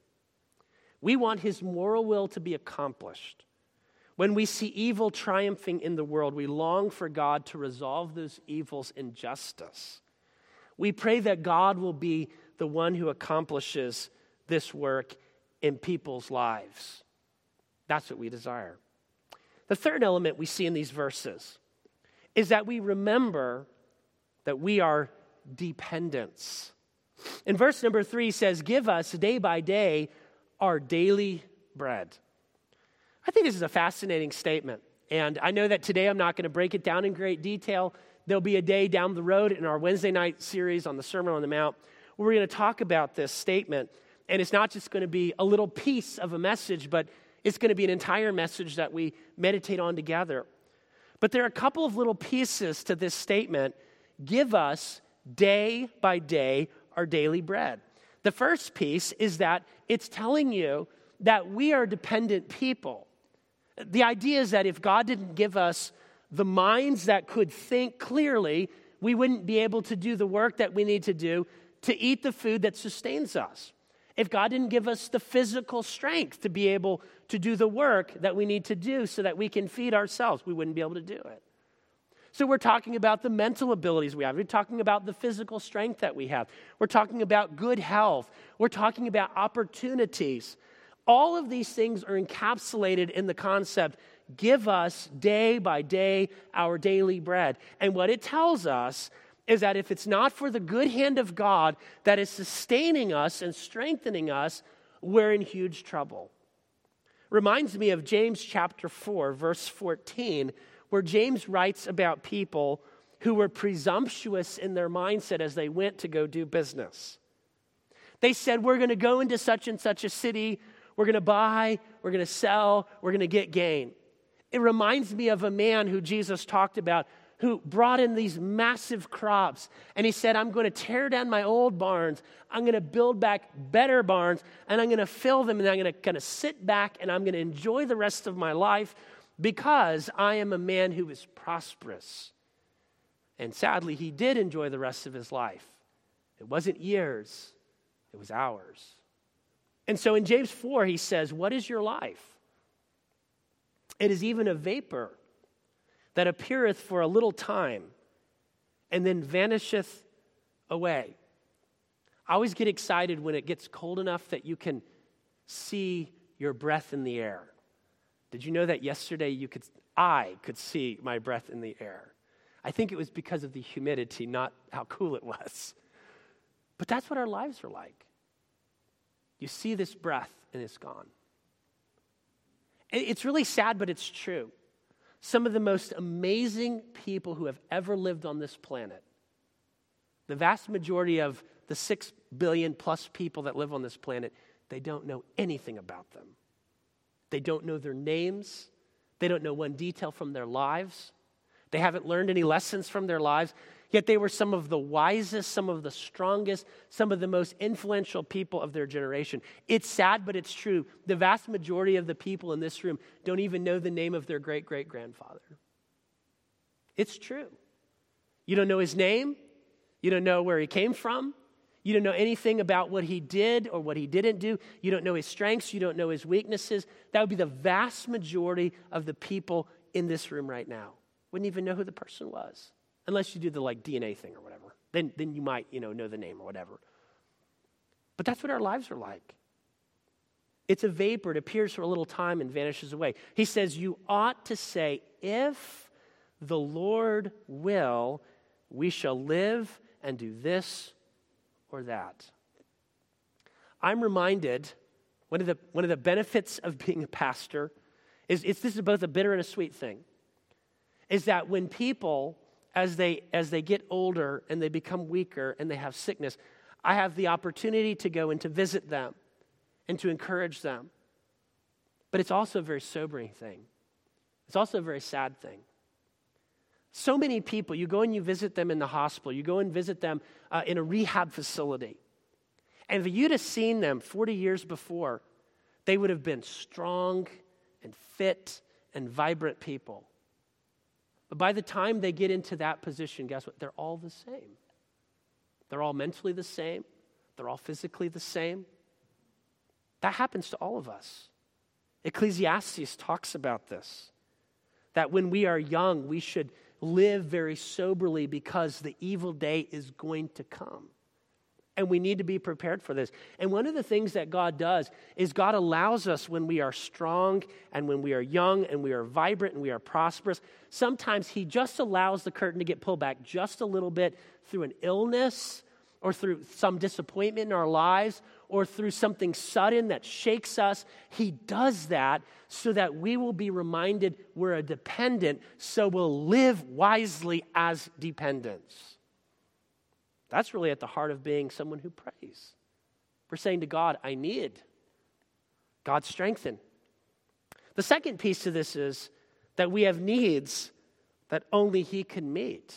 We want his moral will to be accomplished. When we see evil triumphing in the world, we long for God to resolve those evils in justice. We pray that God will be the one who accomplishes this work in people's lives. That's what we desire. The third element we see in these verses is that we remember that we are dependents. In verse number three says, give us day by day our daily bread. I think this is a fascinating statement. And I know that today I'm not going to break it down in great detail. There'll be a day down the road in our Wednesday night series on the Sermon on the Mount where we're going to talk about this statement. And it's not just going to be a little piece of a message, but it's going to be an entire message that we meditate on together. But there are a couple of little pieces to this statement. Give us day by day our daily bread. The first piece is that it's telling you that we are dependent people. The idea is that if God didn't give us the minds that could think clearly, we wouldn't be able to do the work that we need to do to eat the food that sustains us. If God didn't give us the physical strength to be able to do the work that we need to do so that we can feed ourselves, we wouldn't be able to do it. So we're talking about the mental abilities we have. We're talking about the physical strength that we have. We're talking about good health. We're talking about opportunities. All of these things are encapsulated in the concept, give us day by day our daily bread. And what it tells us is that if it's not for the good hand of God that is sustaining us and strengthening us, we're in huge trouble. Reminds me of James chapter four, verse fourteen, where James writes about people who were presumptuous in their mindset as they went to go do business. They said, we're going to go into such and such a city, we're going to buy, we're going to sell, we're going to get gain. It reminds me of a man who Jesus talked about who brought in these massive crops. And he said, I'm going to tear down my old barns. I'm going to build back better barns. And I'm going to fill them. And I'm going to kind of sit back and I'm going to enjoy the rest of my life because I am a man who is prosperous. And sadly, he did enjoy the rest of his life. It wasn't years. It was hours. And so in James four, he says, what is your life? It is even a vapor that appeareth for a little time and then vanisheth away. I always get excited when it gets cold enough that you can see your breath in the air. Did you know that yesterday you could, I could see my breath in the air? I think it was because of the humidity, not how cool it was. But that's what our lives are like. You see this breath and it's gone. It's really sad, but it's true. Some of the most amazing people who have ever lived on this planet, the vast majority of the six billion plus people that live on this planet, they don't know anything about them. They don't know their names. They don't know one detail from their lives. They haven't learned any lessons from their lives. Yet they were some of the wisest, some of the strongest, some of the most influential people of their generation. It's sad, but it's true. The vast majority of the people in this room don't even know the name of their great-great-grandfather. It's true. You don't know his name. You don't know where he came from. You don't know anything about what he did or what he didn't do. You don't know his strengths. You don't know his weaknesses. That would be the vast majority of the people in this room right now. Wouldn't even know who the person was. Unless you do the like D N A thing or whatever. Then, then you might, you know, know the name or whatever. But that's what our lives are like. It's a vapor. It appears for a little time and vanishes away. He says, you ought to say, if the Lord will, we shall live and do this or that. I'm reminded, one of the, one of the benefits of being a pastor is it's, this is both a bitter and a sweet thing, is that when people, as they as they get older and they become weaker and they have sickness, I have the opportunity to go and to visit them and to encourage them. But it's also a very sobering thing. It's also a very sad thing. So many people, you go and you visit them in the hospital, you go and visit them uh, in a rehab facility. And if you'd have seen them forty years before, they would have been strong and fit and vibrant people. But by the time they get into that position, guess what? They're all the same. They're all mentally the same. They're all physically the same. That happens to all of us. Ecclesiastes talks about this, that when we are young, we should live very soberly because the evil day is going to come. And we need to be prepared for this. And one of the things that God does is God allows us when we are strong and when we are young and we are vibrant and we are prosperous, sometimes he just allows the curtain to get pulled back just a little bit through an illness or through some disappointment in our lives or through something sudden that shakes us. He does that so that we will be reminded we're a dependent, so we'll live wisely as dependents. That's really at the heart of being someone who prays. We're saying to God, I need. God, strengthen. The second piece to this is that we have needs that only he can meet.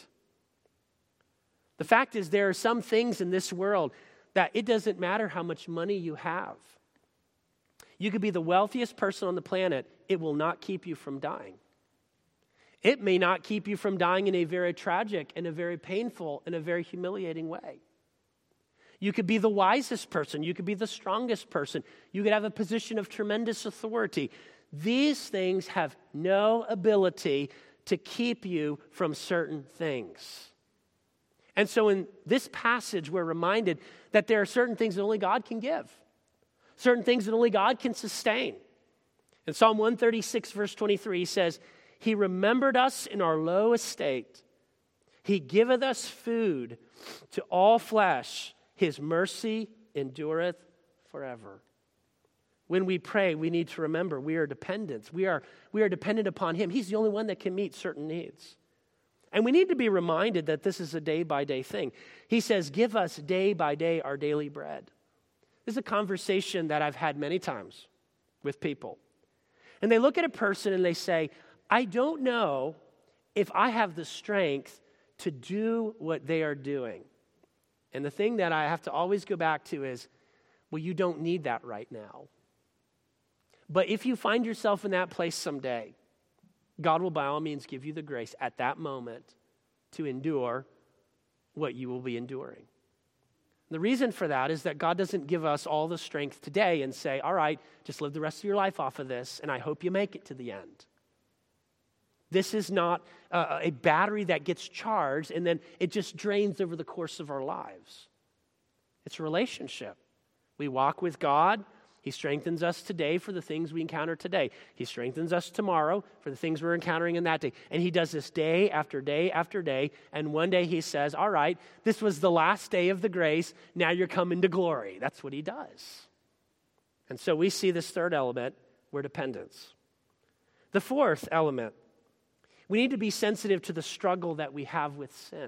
The fact is, there are some things in this world that it doesn't matter how much money you have. You could be the wealthiest person on the planet. It will not keep you from dying. It may not keep you from dying in a very tragic and a very painful and a very humiliating way. You could be the wisest person. You could be the strongest person. You could have a position of tremendous authority. These things have no ability to keep you from certain things. And so in this passage, we're reminded that there are certain things that only God can give, certain things that only God can sustain. In Psalm one thirty-six, verse twenty-three, he says, he remembered us in our low estate. He giveth us food to all flesh. His mercy endureth forever. When we pray, we need to remember we are dependents. We are, we are dependent upon him. He's the only one that can meet certain needs. And we need to be reminded that this is a day-by-day thing. He says, give us day by day our daily bread. This is a conversation that I've had many times with people. And they look at a person and they say, I don't know if I have the strength to do what they are doing. And the thing that I have to always go back to is, well, you don't need that right now. But if you find yourself in that place someday, God will by all means give you the grace at that moment to endure what you will be enduring. The reason for that is that God doesn't give us all the strength today and say, all right, just live the rest of your life off of this, and I hope you make it to the end. This is not uh, a battery that gets charged and then it just drains over the course of our lives. It's a relationship. We walk with God. He strengthens us today for the things we encounter today. He strengthens us tomorrow for the things we're encountering in that day. And he does this day after day after day. And one day he says, all right, this was the last day of the grace. Now you're coming to glory. That's what he does. And so we see this third element, we're dependence. The fourth element, we need to be sensitive to the struggle that we have with sin.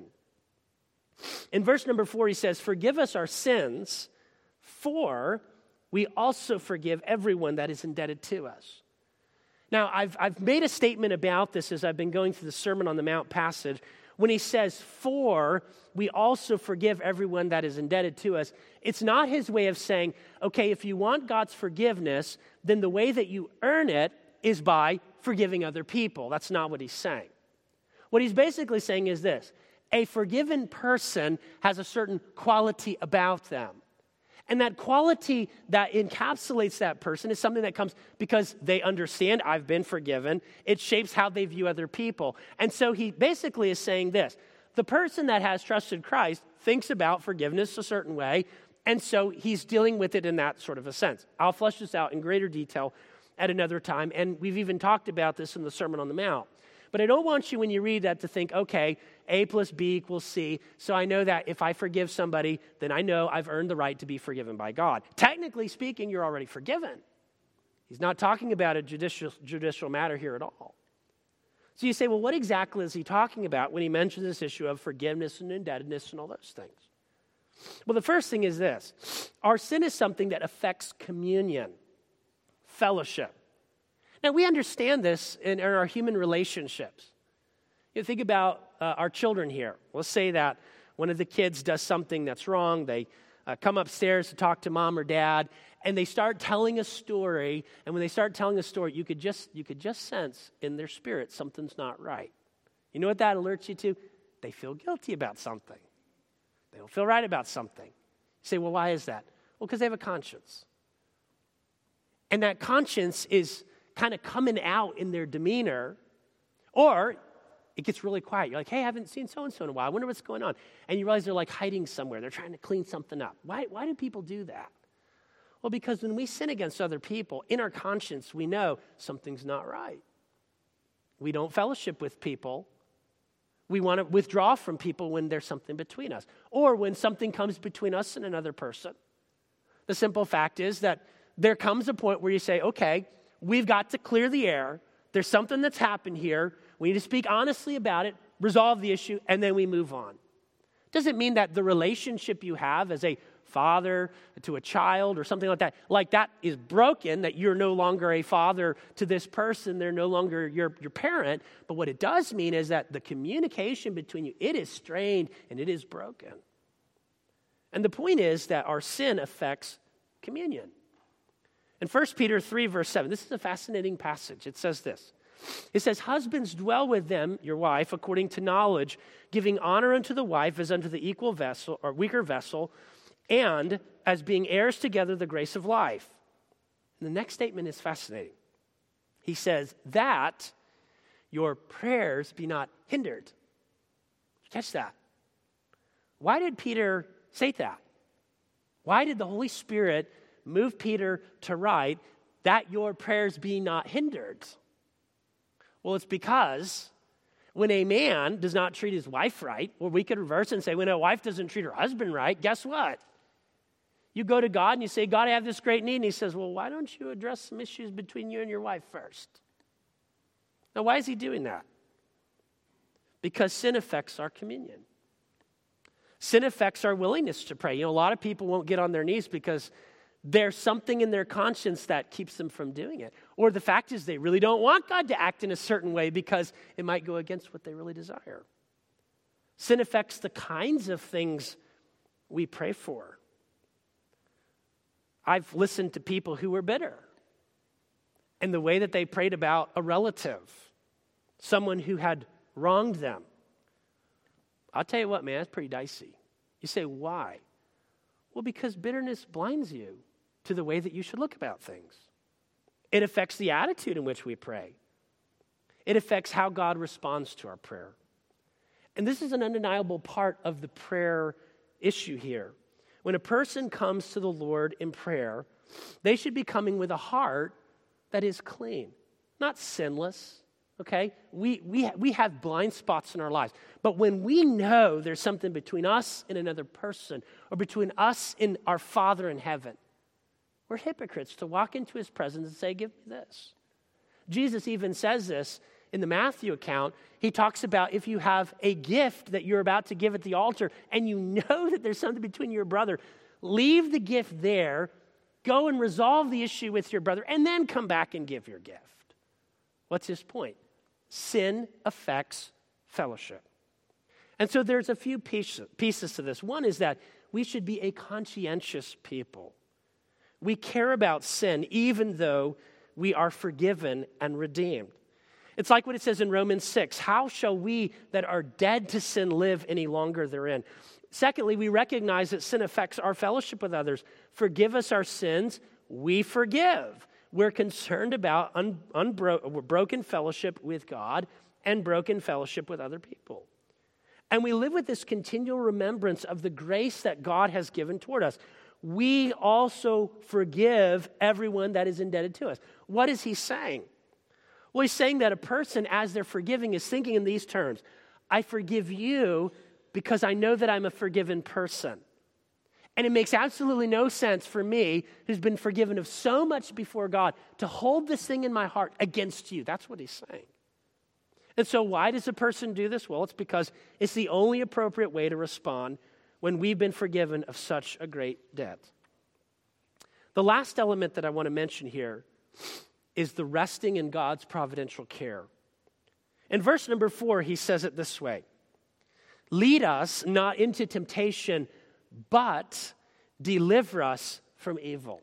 In verse number four, he says, forgive us our sins, for we also forgive everyone that is indebted to us. Now, I've, I've made a statement about this as I've been going through the Sermon on the Mount passage. When he says, for we also forgive everyone that is indebted to us, it's not his way of saying, okay, if you want God's forgiveness, then the way that you earn it is by forgiving other people. That's not what he's saying. What he's basically saying is this: a forgiven person has a certain quality about them. And that quality that encapsulates that person is something that comes because they understand, I've been forgiven. It shapes how they view other people. And so he basically is saying this: the person that has trusted Christ thinks about forgiveness a certain way, and so he's dealing with it in that sort of a sense. I'll flesh this out in greater detail at another time, and we've even talked about this in the Sermon on the Mount. But I don't want you, when you read that, to think, okay, A plus B equals C, so I know that if I forgive somebody, then I know I've earned the right to be forgiven by God. Technically speaking, you're already forgiven. He's not talking about a judicial, judicial matter here at all. So you say, well, what exactly is he talking about when he mentions this issue of forgiveness and indebtedness and all those things? Well, the first thing is this: our sin is something that affects communion, fellowship. Now, we understand this in, in our human relationships. You think about uh, our children here. Let's say that one of the kids does something that's wrong. They uh, come upstairs to talk to mom or dad, and they start telling a story. And when they start telling a story, you could just you could just sense in their spirit something's not right. You know what that alerts you to? They feel guilty about something. They don't feel right about something. You say, well, why is that? Well, because they have a conscience. And that conscience is kind of coming out in their demeanor, or it gets really quiet. You're like, hey, I haven't seen so-and-so in a while. I wonder what's going on. And you realize they're like hiding somewhere. They're trying to clean something up. Why, why do people do that? Well, because when we sin against other people, in our conscience, we know something's not right. We don't fellowship with people. We want to withdraw from people when there's something between us, or when something comes between us and another person. The simple fact is that there comes a point where you say, okay, we've got to clear the air. There's something that's happened here. We need to speak honestly about it, resolve the issue, and then we move on. Doesn't mean that the relationship you have as a father to a child or something like that, like that is broken, that you're no longer a father to this person, they're no longer your, your parent. But what it does mean is that the communication between you, it is strained and it is broken. And the point is that our sin affects communion. In First Peter three, verse seven, this is a fascinating passage. It says this. It says, husbands, dwell with them, your wife, according to knowledge, giving honor unto the wife as unto the equal vessel or weaker vessel, and as being heirs together the grace of life. And the next statement is fascinating. He says, that your prayers be not hindered. Catch that. Why did Peter say that? Why did the Holy Spirit move Peter to write that your prayers be not hindered? Well, it's because when a man does not treat his wife right, or we could reverse and say when a wife doesn't treat her husband right, guess what? You go to God and you say, God, I have this great need. And he says, well, why don't you address some issues between you and your wife first? Now, why is he doing that? Because sin affects our communion. Sin affects our willingness to pray. You know, a lot of people won't get on their knees because there's something in their conscience that keeps them from doing it. Or the fact is they really don't want God to act in a certain way because it might go against what they really desire. Sin affects the kinds of things we pray for. I've listened to people who were bitter and the way that they prayed about a relative, someone who had wronged them. I'll tell you what, man, it's pretty dicey. You say, why? Well, because bitterness blinds you to the way that you should look about things. It affects the attitude in which we pray. It affects how God responds to our prayer. And this is an undeniable part of the prayer issue here. When a person comes to the Lord in prayer, they should be coming with a heart that is clean, not sinless, okay? We, we, we have blind spots in our lives. But when we know there's something between us and another person, or between us and our Father in heaven, we're hypocrites to walk into his presence and say, give me this. Jesus even says this in the Matthew account. He talks about if you have a gift that you're about to give at the altar and you know that there's something between your brother, leave the gift there, go and resolve the issue with your brother, and then come back and give your gift. What's his point? Sin affects fellowship. And so there's a few pieces, pieces to this. One is that we should be a conscientious people. We care about sin even though we are forgiven and redeemed. It's like what it says in Romans six. How shall we that are dead to sin live any longer therein? Secondly, we recognize that sin affects our fellowship with others. Forgive us our sins, we forgive. We're concerned about un- unbro- broken fellowship with God and broken fellowship with other people. And we live with this continual remembrance of the grace that God has given toward us. We also forgive everyone that is indebted to us. What is he saying? Well, he's saying that a person, as they're forgiving, is thinking in these terms. I forgive you because I know that I'm a forgiven person. And it makes absolutely no sense for me, who's been forgiven of so much before God, to hold this thing in my heart against you. That's what he's saying. And so why does a person do this? Well, it's because it's the only appropriate way to respond when we've been forgiven of such a great debt. The last element that I want to mention here is the resting in God's providential care. In verse number four, he says it this way. Lead us not into temptation, but deliver us from evil.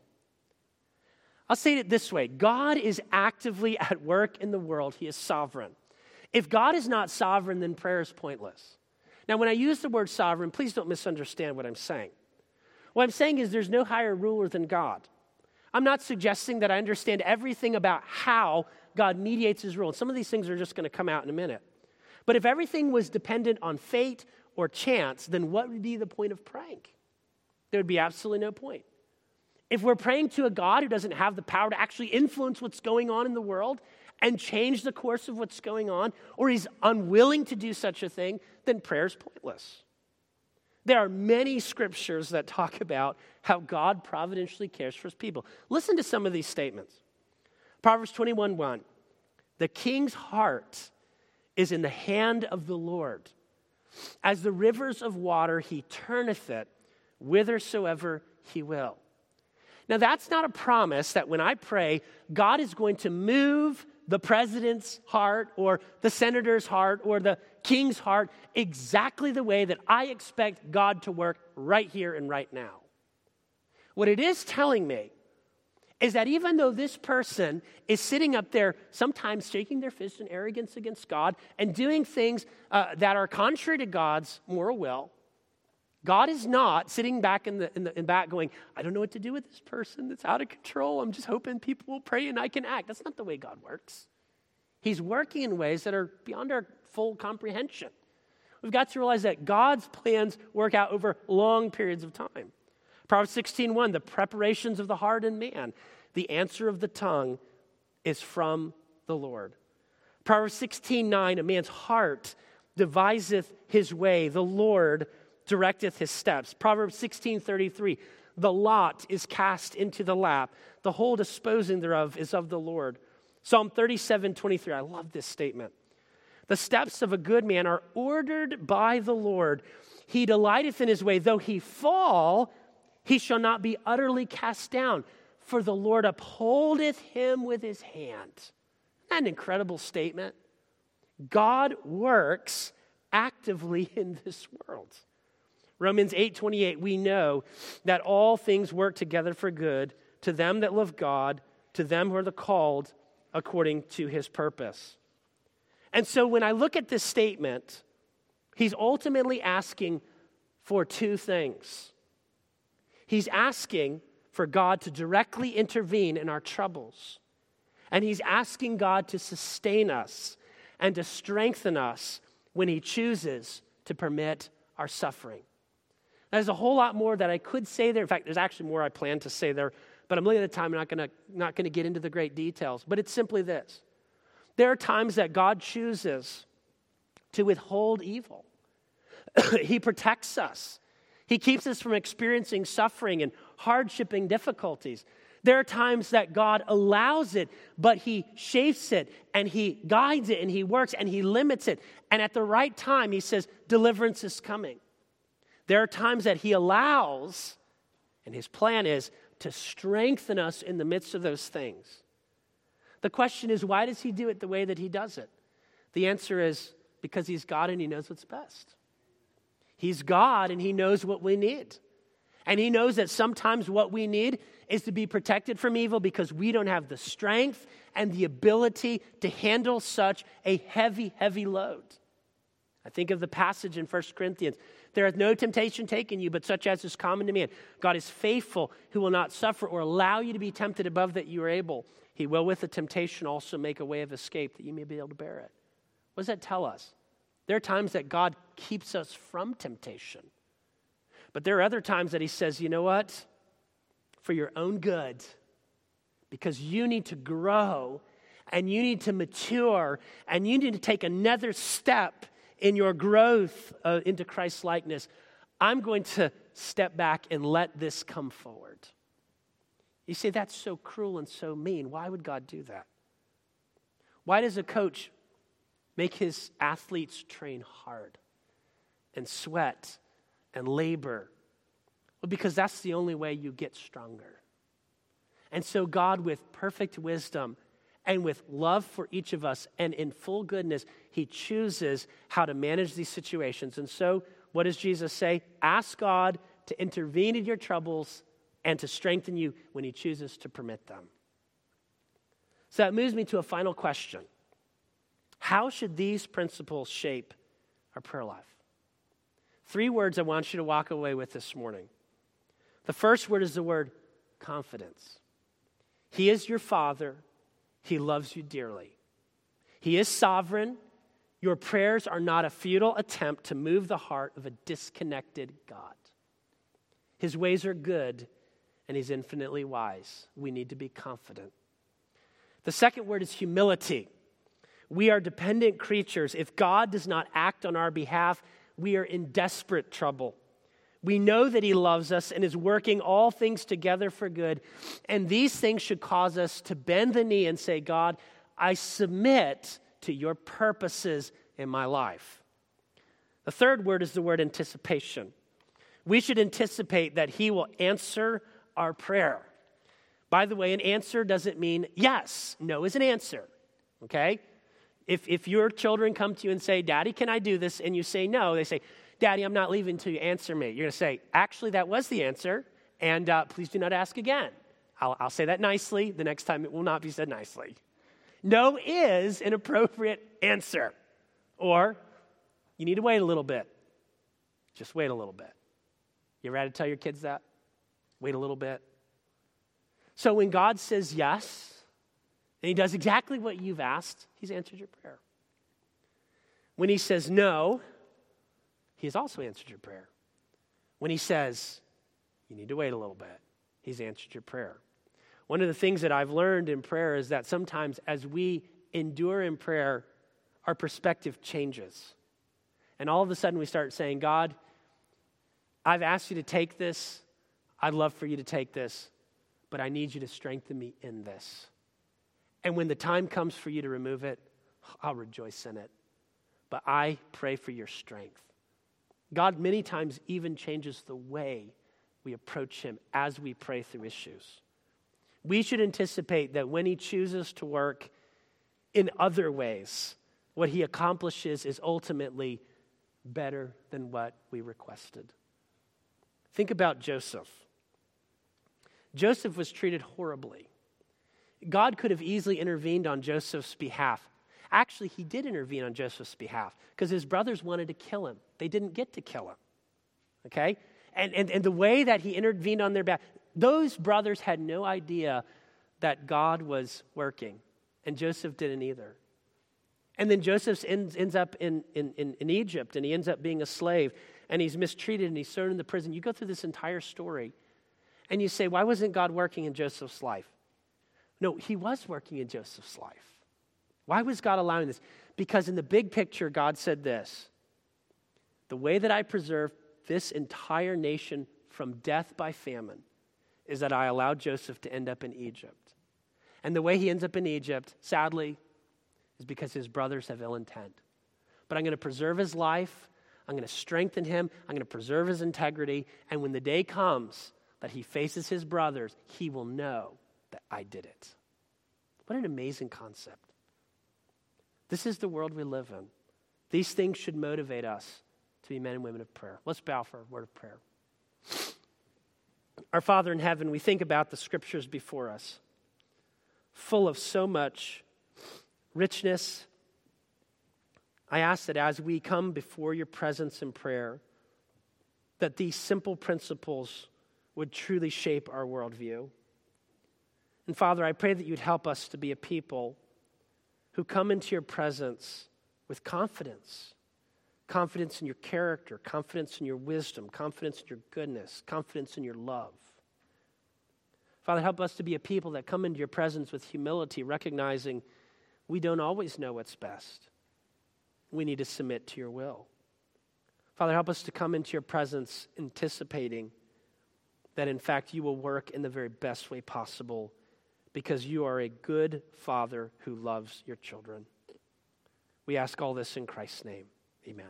I'll say it this way. God is actively at work in the world. He is sovereign. If God is not sovereign, then prayer is pointless. Now, when I use the word sovereign, please don't misunderstand what I'm saying. What I'm saying is there's no higher ruler than God. I'm not suggesting that I understand everything about how God mediates his rule. And some of these things are just going to come out in a minute. But if everything was dependent on fate or chance, then what would be the point of praying? There would be absolutely no point. If we're praying to a God who doesn't have the power to actually influence what's going on in the world and change the course of what's going on, or he's unwilling to do such a thing, then prayer is pointless. There are many scriptures that talk about how God providentially cares for his people. Listen to some of these statements. Proverbs twenty-one one. The king's heart is in the hand of the Lord. As the rivers of water, he turneth it whithersoever he will. Now, that's not a promise that when I pray, God is going to move the president's heart or the senator's heart or the king's heart exactly the way that I expect God to work right here and right now. What it is telling me is that even though this person is sitting up there sometimes shaking their fist in arrogance against God and doing things uh, that are contrary to God's moral will, God is not sitting back in the, in the in back going, I don't know what to do with this person. It's out of control. I'm just hoping people will pray and I can act. That's not the way God works. He's working in ways that are beyond our full comprehension. We've got to realize that God's plans work out over long periods of time. Proverbs sixteen one, the preparations of the heart in man, the answer of the tongue is from the Lord. Proverbs sixteen nine, a man's heart deviseth his way. The Lord directeth his steps. Proverbs sixteen thirty-three, the lot is cast into the lap. The whole disposing thereof is of the Lord. Psalm thirty-seven twenty-three, I love this statement. The steps of a good man are ordered by the Lord. He delighteth in his way. Though he fall, he shall not be utterly cast down. For the Lord upholdeth him with his hand. Isn't that an incredible statement? God works actively in this world. Romans eight twenty-eight, we know that all things work together for good to them that love God, to them who are the called according to his purpose. And so when I look at this statement, he's ultimately asking for two things. He's asking for God to directly intervene in our troubles. And he's asking God to sustain us and to strengthen us when he chooses to permit our suffering. There's a whole lot more that I could say there. In fact, there's actually more I plan to say there, but I'm looking at the time. I'm not going to not going to get into the great details. But it's simply this. There are times that God chooses to withhold evil. He protects us. He keeps us from experiencing suffering and hardship and difficulties. There are times that God allows it, but he shapes it, and he guides it, and he works, and he limits it. And at the right time, he says, deliverance is coming. There are times that he allows, and his plan is to strengthen us in the midst of those things. The question is, why does he do it the way that he does it? The answer is because he's God and he knows what's best. He's God and he knows what we need. And he knows that sometimes what we need is to be protected from evil because we don't have the strength and the ability to handle such a heavy, heavy load. I think of the passage in First Corinthians. There hath no temptation taken you, but such as is common to man. God is faithful, who will not suffer or allow you to be tempted above that you are able. He will with the temptation also make a way of escape that you may be able to bear it. What does that tell us? There are times that God keeps us from temptation. But there are other times that he says, you know what? For your own good, because you need to grow and you need to mature and you need to take another step in your growth uh, into Christ's likeness, I'm going to step back and let this come forward. You say, that's so cruel and so mean. Why would God do that? Why does a coach make his athletes train hard and sweat and labor? Well, because that's the only way you get stronger. And so God, with perfect wisdom and with love for each of us and in full goodness, he chooses how to manage these situations. And so what does Jesus say? Ask God to intervene in your troubles and to strengthen you when he chooses to permit them. So that moves me to a final question. How should these principles shape our prayer life? Three words I want you to walk away with this morning. The first word is the word confidence. He is your Father. He loves you dearly. He is sovereign. Your prayers are not a futile attempt to move the heart of a disconnected God. His ways are good, and he's infinitely wise. We need to be confident. The second word is humility. We are dependent creatures. If God does not act on our behalf, we are in desperate trouble. We know that he loves us and is working all things together for good. And these things should cause us to bend the knee and say, God, I submit to your purposes in my life. The third word is the word anticipation. We should anticipate that he will answer our prayer. By the way, an answer doesn't mean yes. No is an answer, okay? If, if your children come to you and say, Daddy, can I do this? And you say no, they say, Daddy, I'm not leaving until you answer me. You're going to say, actually, that was the answer, and uh, please do not ask again. I'll, I'll say that nicely. The next time it will not be said nicely. No is an appropriate answer. Or, you need to wait a little bit. Just wait a little bit. You ever had to tell your kids that? Wait a little bit. So when God says yes, and he does exactly what you've asked, he's answered your prayer. When he says no, he has also answered your prayer. When he says, you need to wait a little bit, he's answered your prayer. One of the things that I've learned in prayer is that sometimes as we endure in prayer, our perspective changes. And all of a sudden we start saying, God, I've asked you to take this. I'd love for you to take this, but I need you to strengthen me in this. And when the time comes for you to remove it, I'll rejoice in it. But I pray for your strength. God many times even changes the way we approach him as we pray through issues. We should anticipate that when he chooses to work in other ways, what he accomplishes is ultimately better than what we requested. Think about Joseph. Joseph was treated horribly. God could have easily intervened on Joseph's behalf. Actually, he did intervene on Joseph's behalf because his brothers wanted to kill him. They didn't get to kill him, okay? And, and, and the way that he intervened on their behalf, those brothers had no idea that God was working. And Joseph didn't either. And then Joseph ends, ends up in, in, in, in Egypt, and he ends up being a slave, and he's mistreated, and he's thrown in the prison. You go through this entire story, and you say, why wasn't God working in Joseph's life? No, he was working in Joseph's life. Why was God allowing this? Because in the big picture, God said this: the way that I preserve this entire nation from death by famine is that I allowed Joseph to end up in Egypt. And the way he ends up in Egypt, sadly, is because his brothers have ill intent. But I'm going to preserve his life. I'm going to strengthen him. I'm going to preserve his integrity. And when the day comes that he faces his brothers, he will know that I did it. What an amazing concept. This is the world we live in. These things should motivate us to be men and women of prayer. Let's bow for a word of prayer. Our Father in heaven, we think about the scriptures before us, full of so much richness. I ask that as we come before your presence in prayer, that these simple principles would truly shape our worldview. And Father, I pray that you'd help us to be a people who come into your presence with confidence. Confidence in your character, confidence in your wisdom, confidence in your goodness, confidence in your love. Father, help us to be a people that come into your presence with humility, recognizing we don't always know what's best. We need to submit to your will. Father, help us to come into your presence anticipating that, in fact, you will work in the very best way possible because you are a good Father who loves your children. We ask all this in Christ's name. Amen.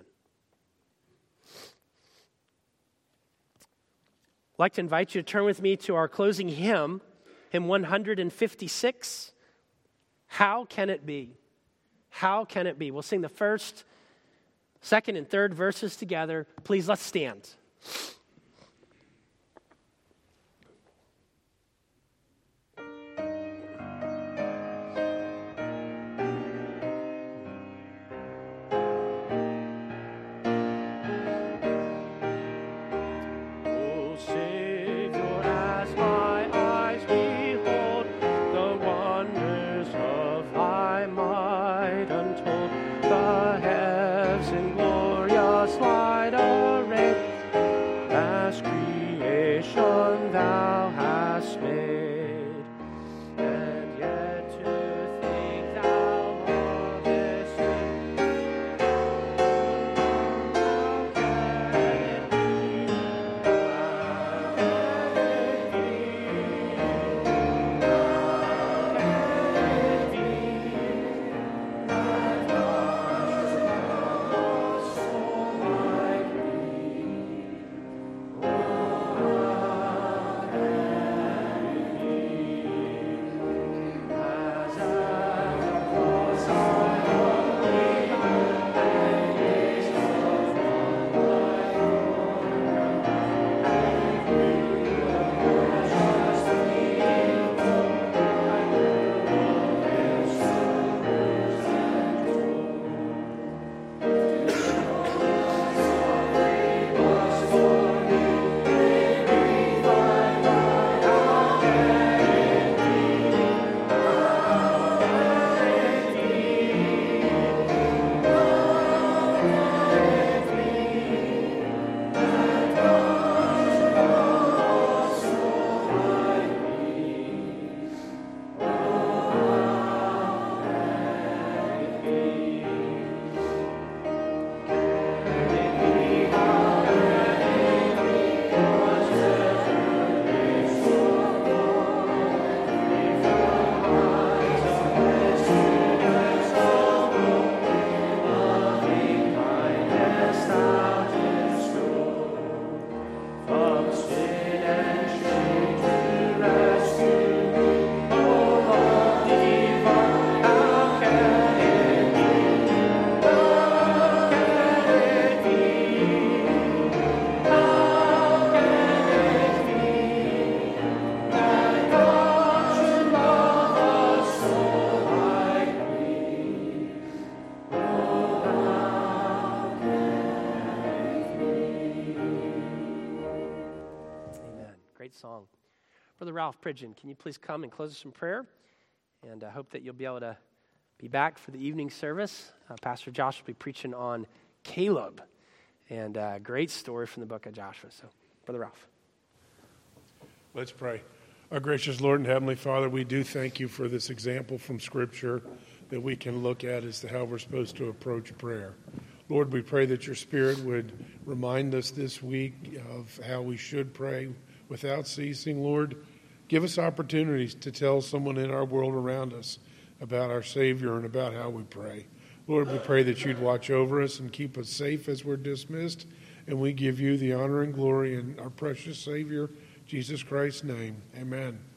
I'd like to invite you to turn with me to our closing hymn, hymn one fifty-six. How can it be? How can it be? We'll sing the first, second, and third verses together. Please, let's stand. great song. Brother Ralph Pridgeon, can you please come and close us in prayer? And I hope that you'll be able to be back for the evening service. Uh, Pastor Josh will be preaching on Caleb, and a uh, great story from the book of Joshua. So, Brother Ralph. Let's pray. Our gracious Lord and Heavenly Father, we do thank you for this example from Scripture that we can look at as to how we're supposed to approach prayer. Lord, we pray that your Spirit would remind us this week of how we should pray without ceasing. Lord, give us opportunities to tell someone in our world around us about our Savior and about how we pray. Lord, we pray that you'd watch over us and keep us safe as we're dismissed, and we give you the honor and glory in our precious Savior, Jesus Christ's name. Amen.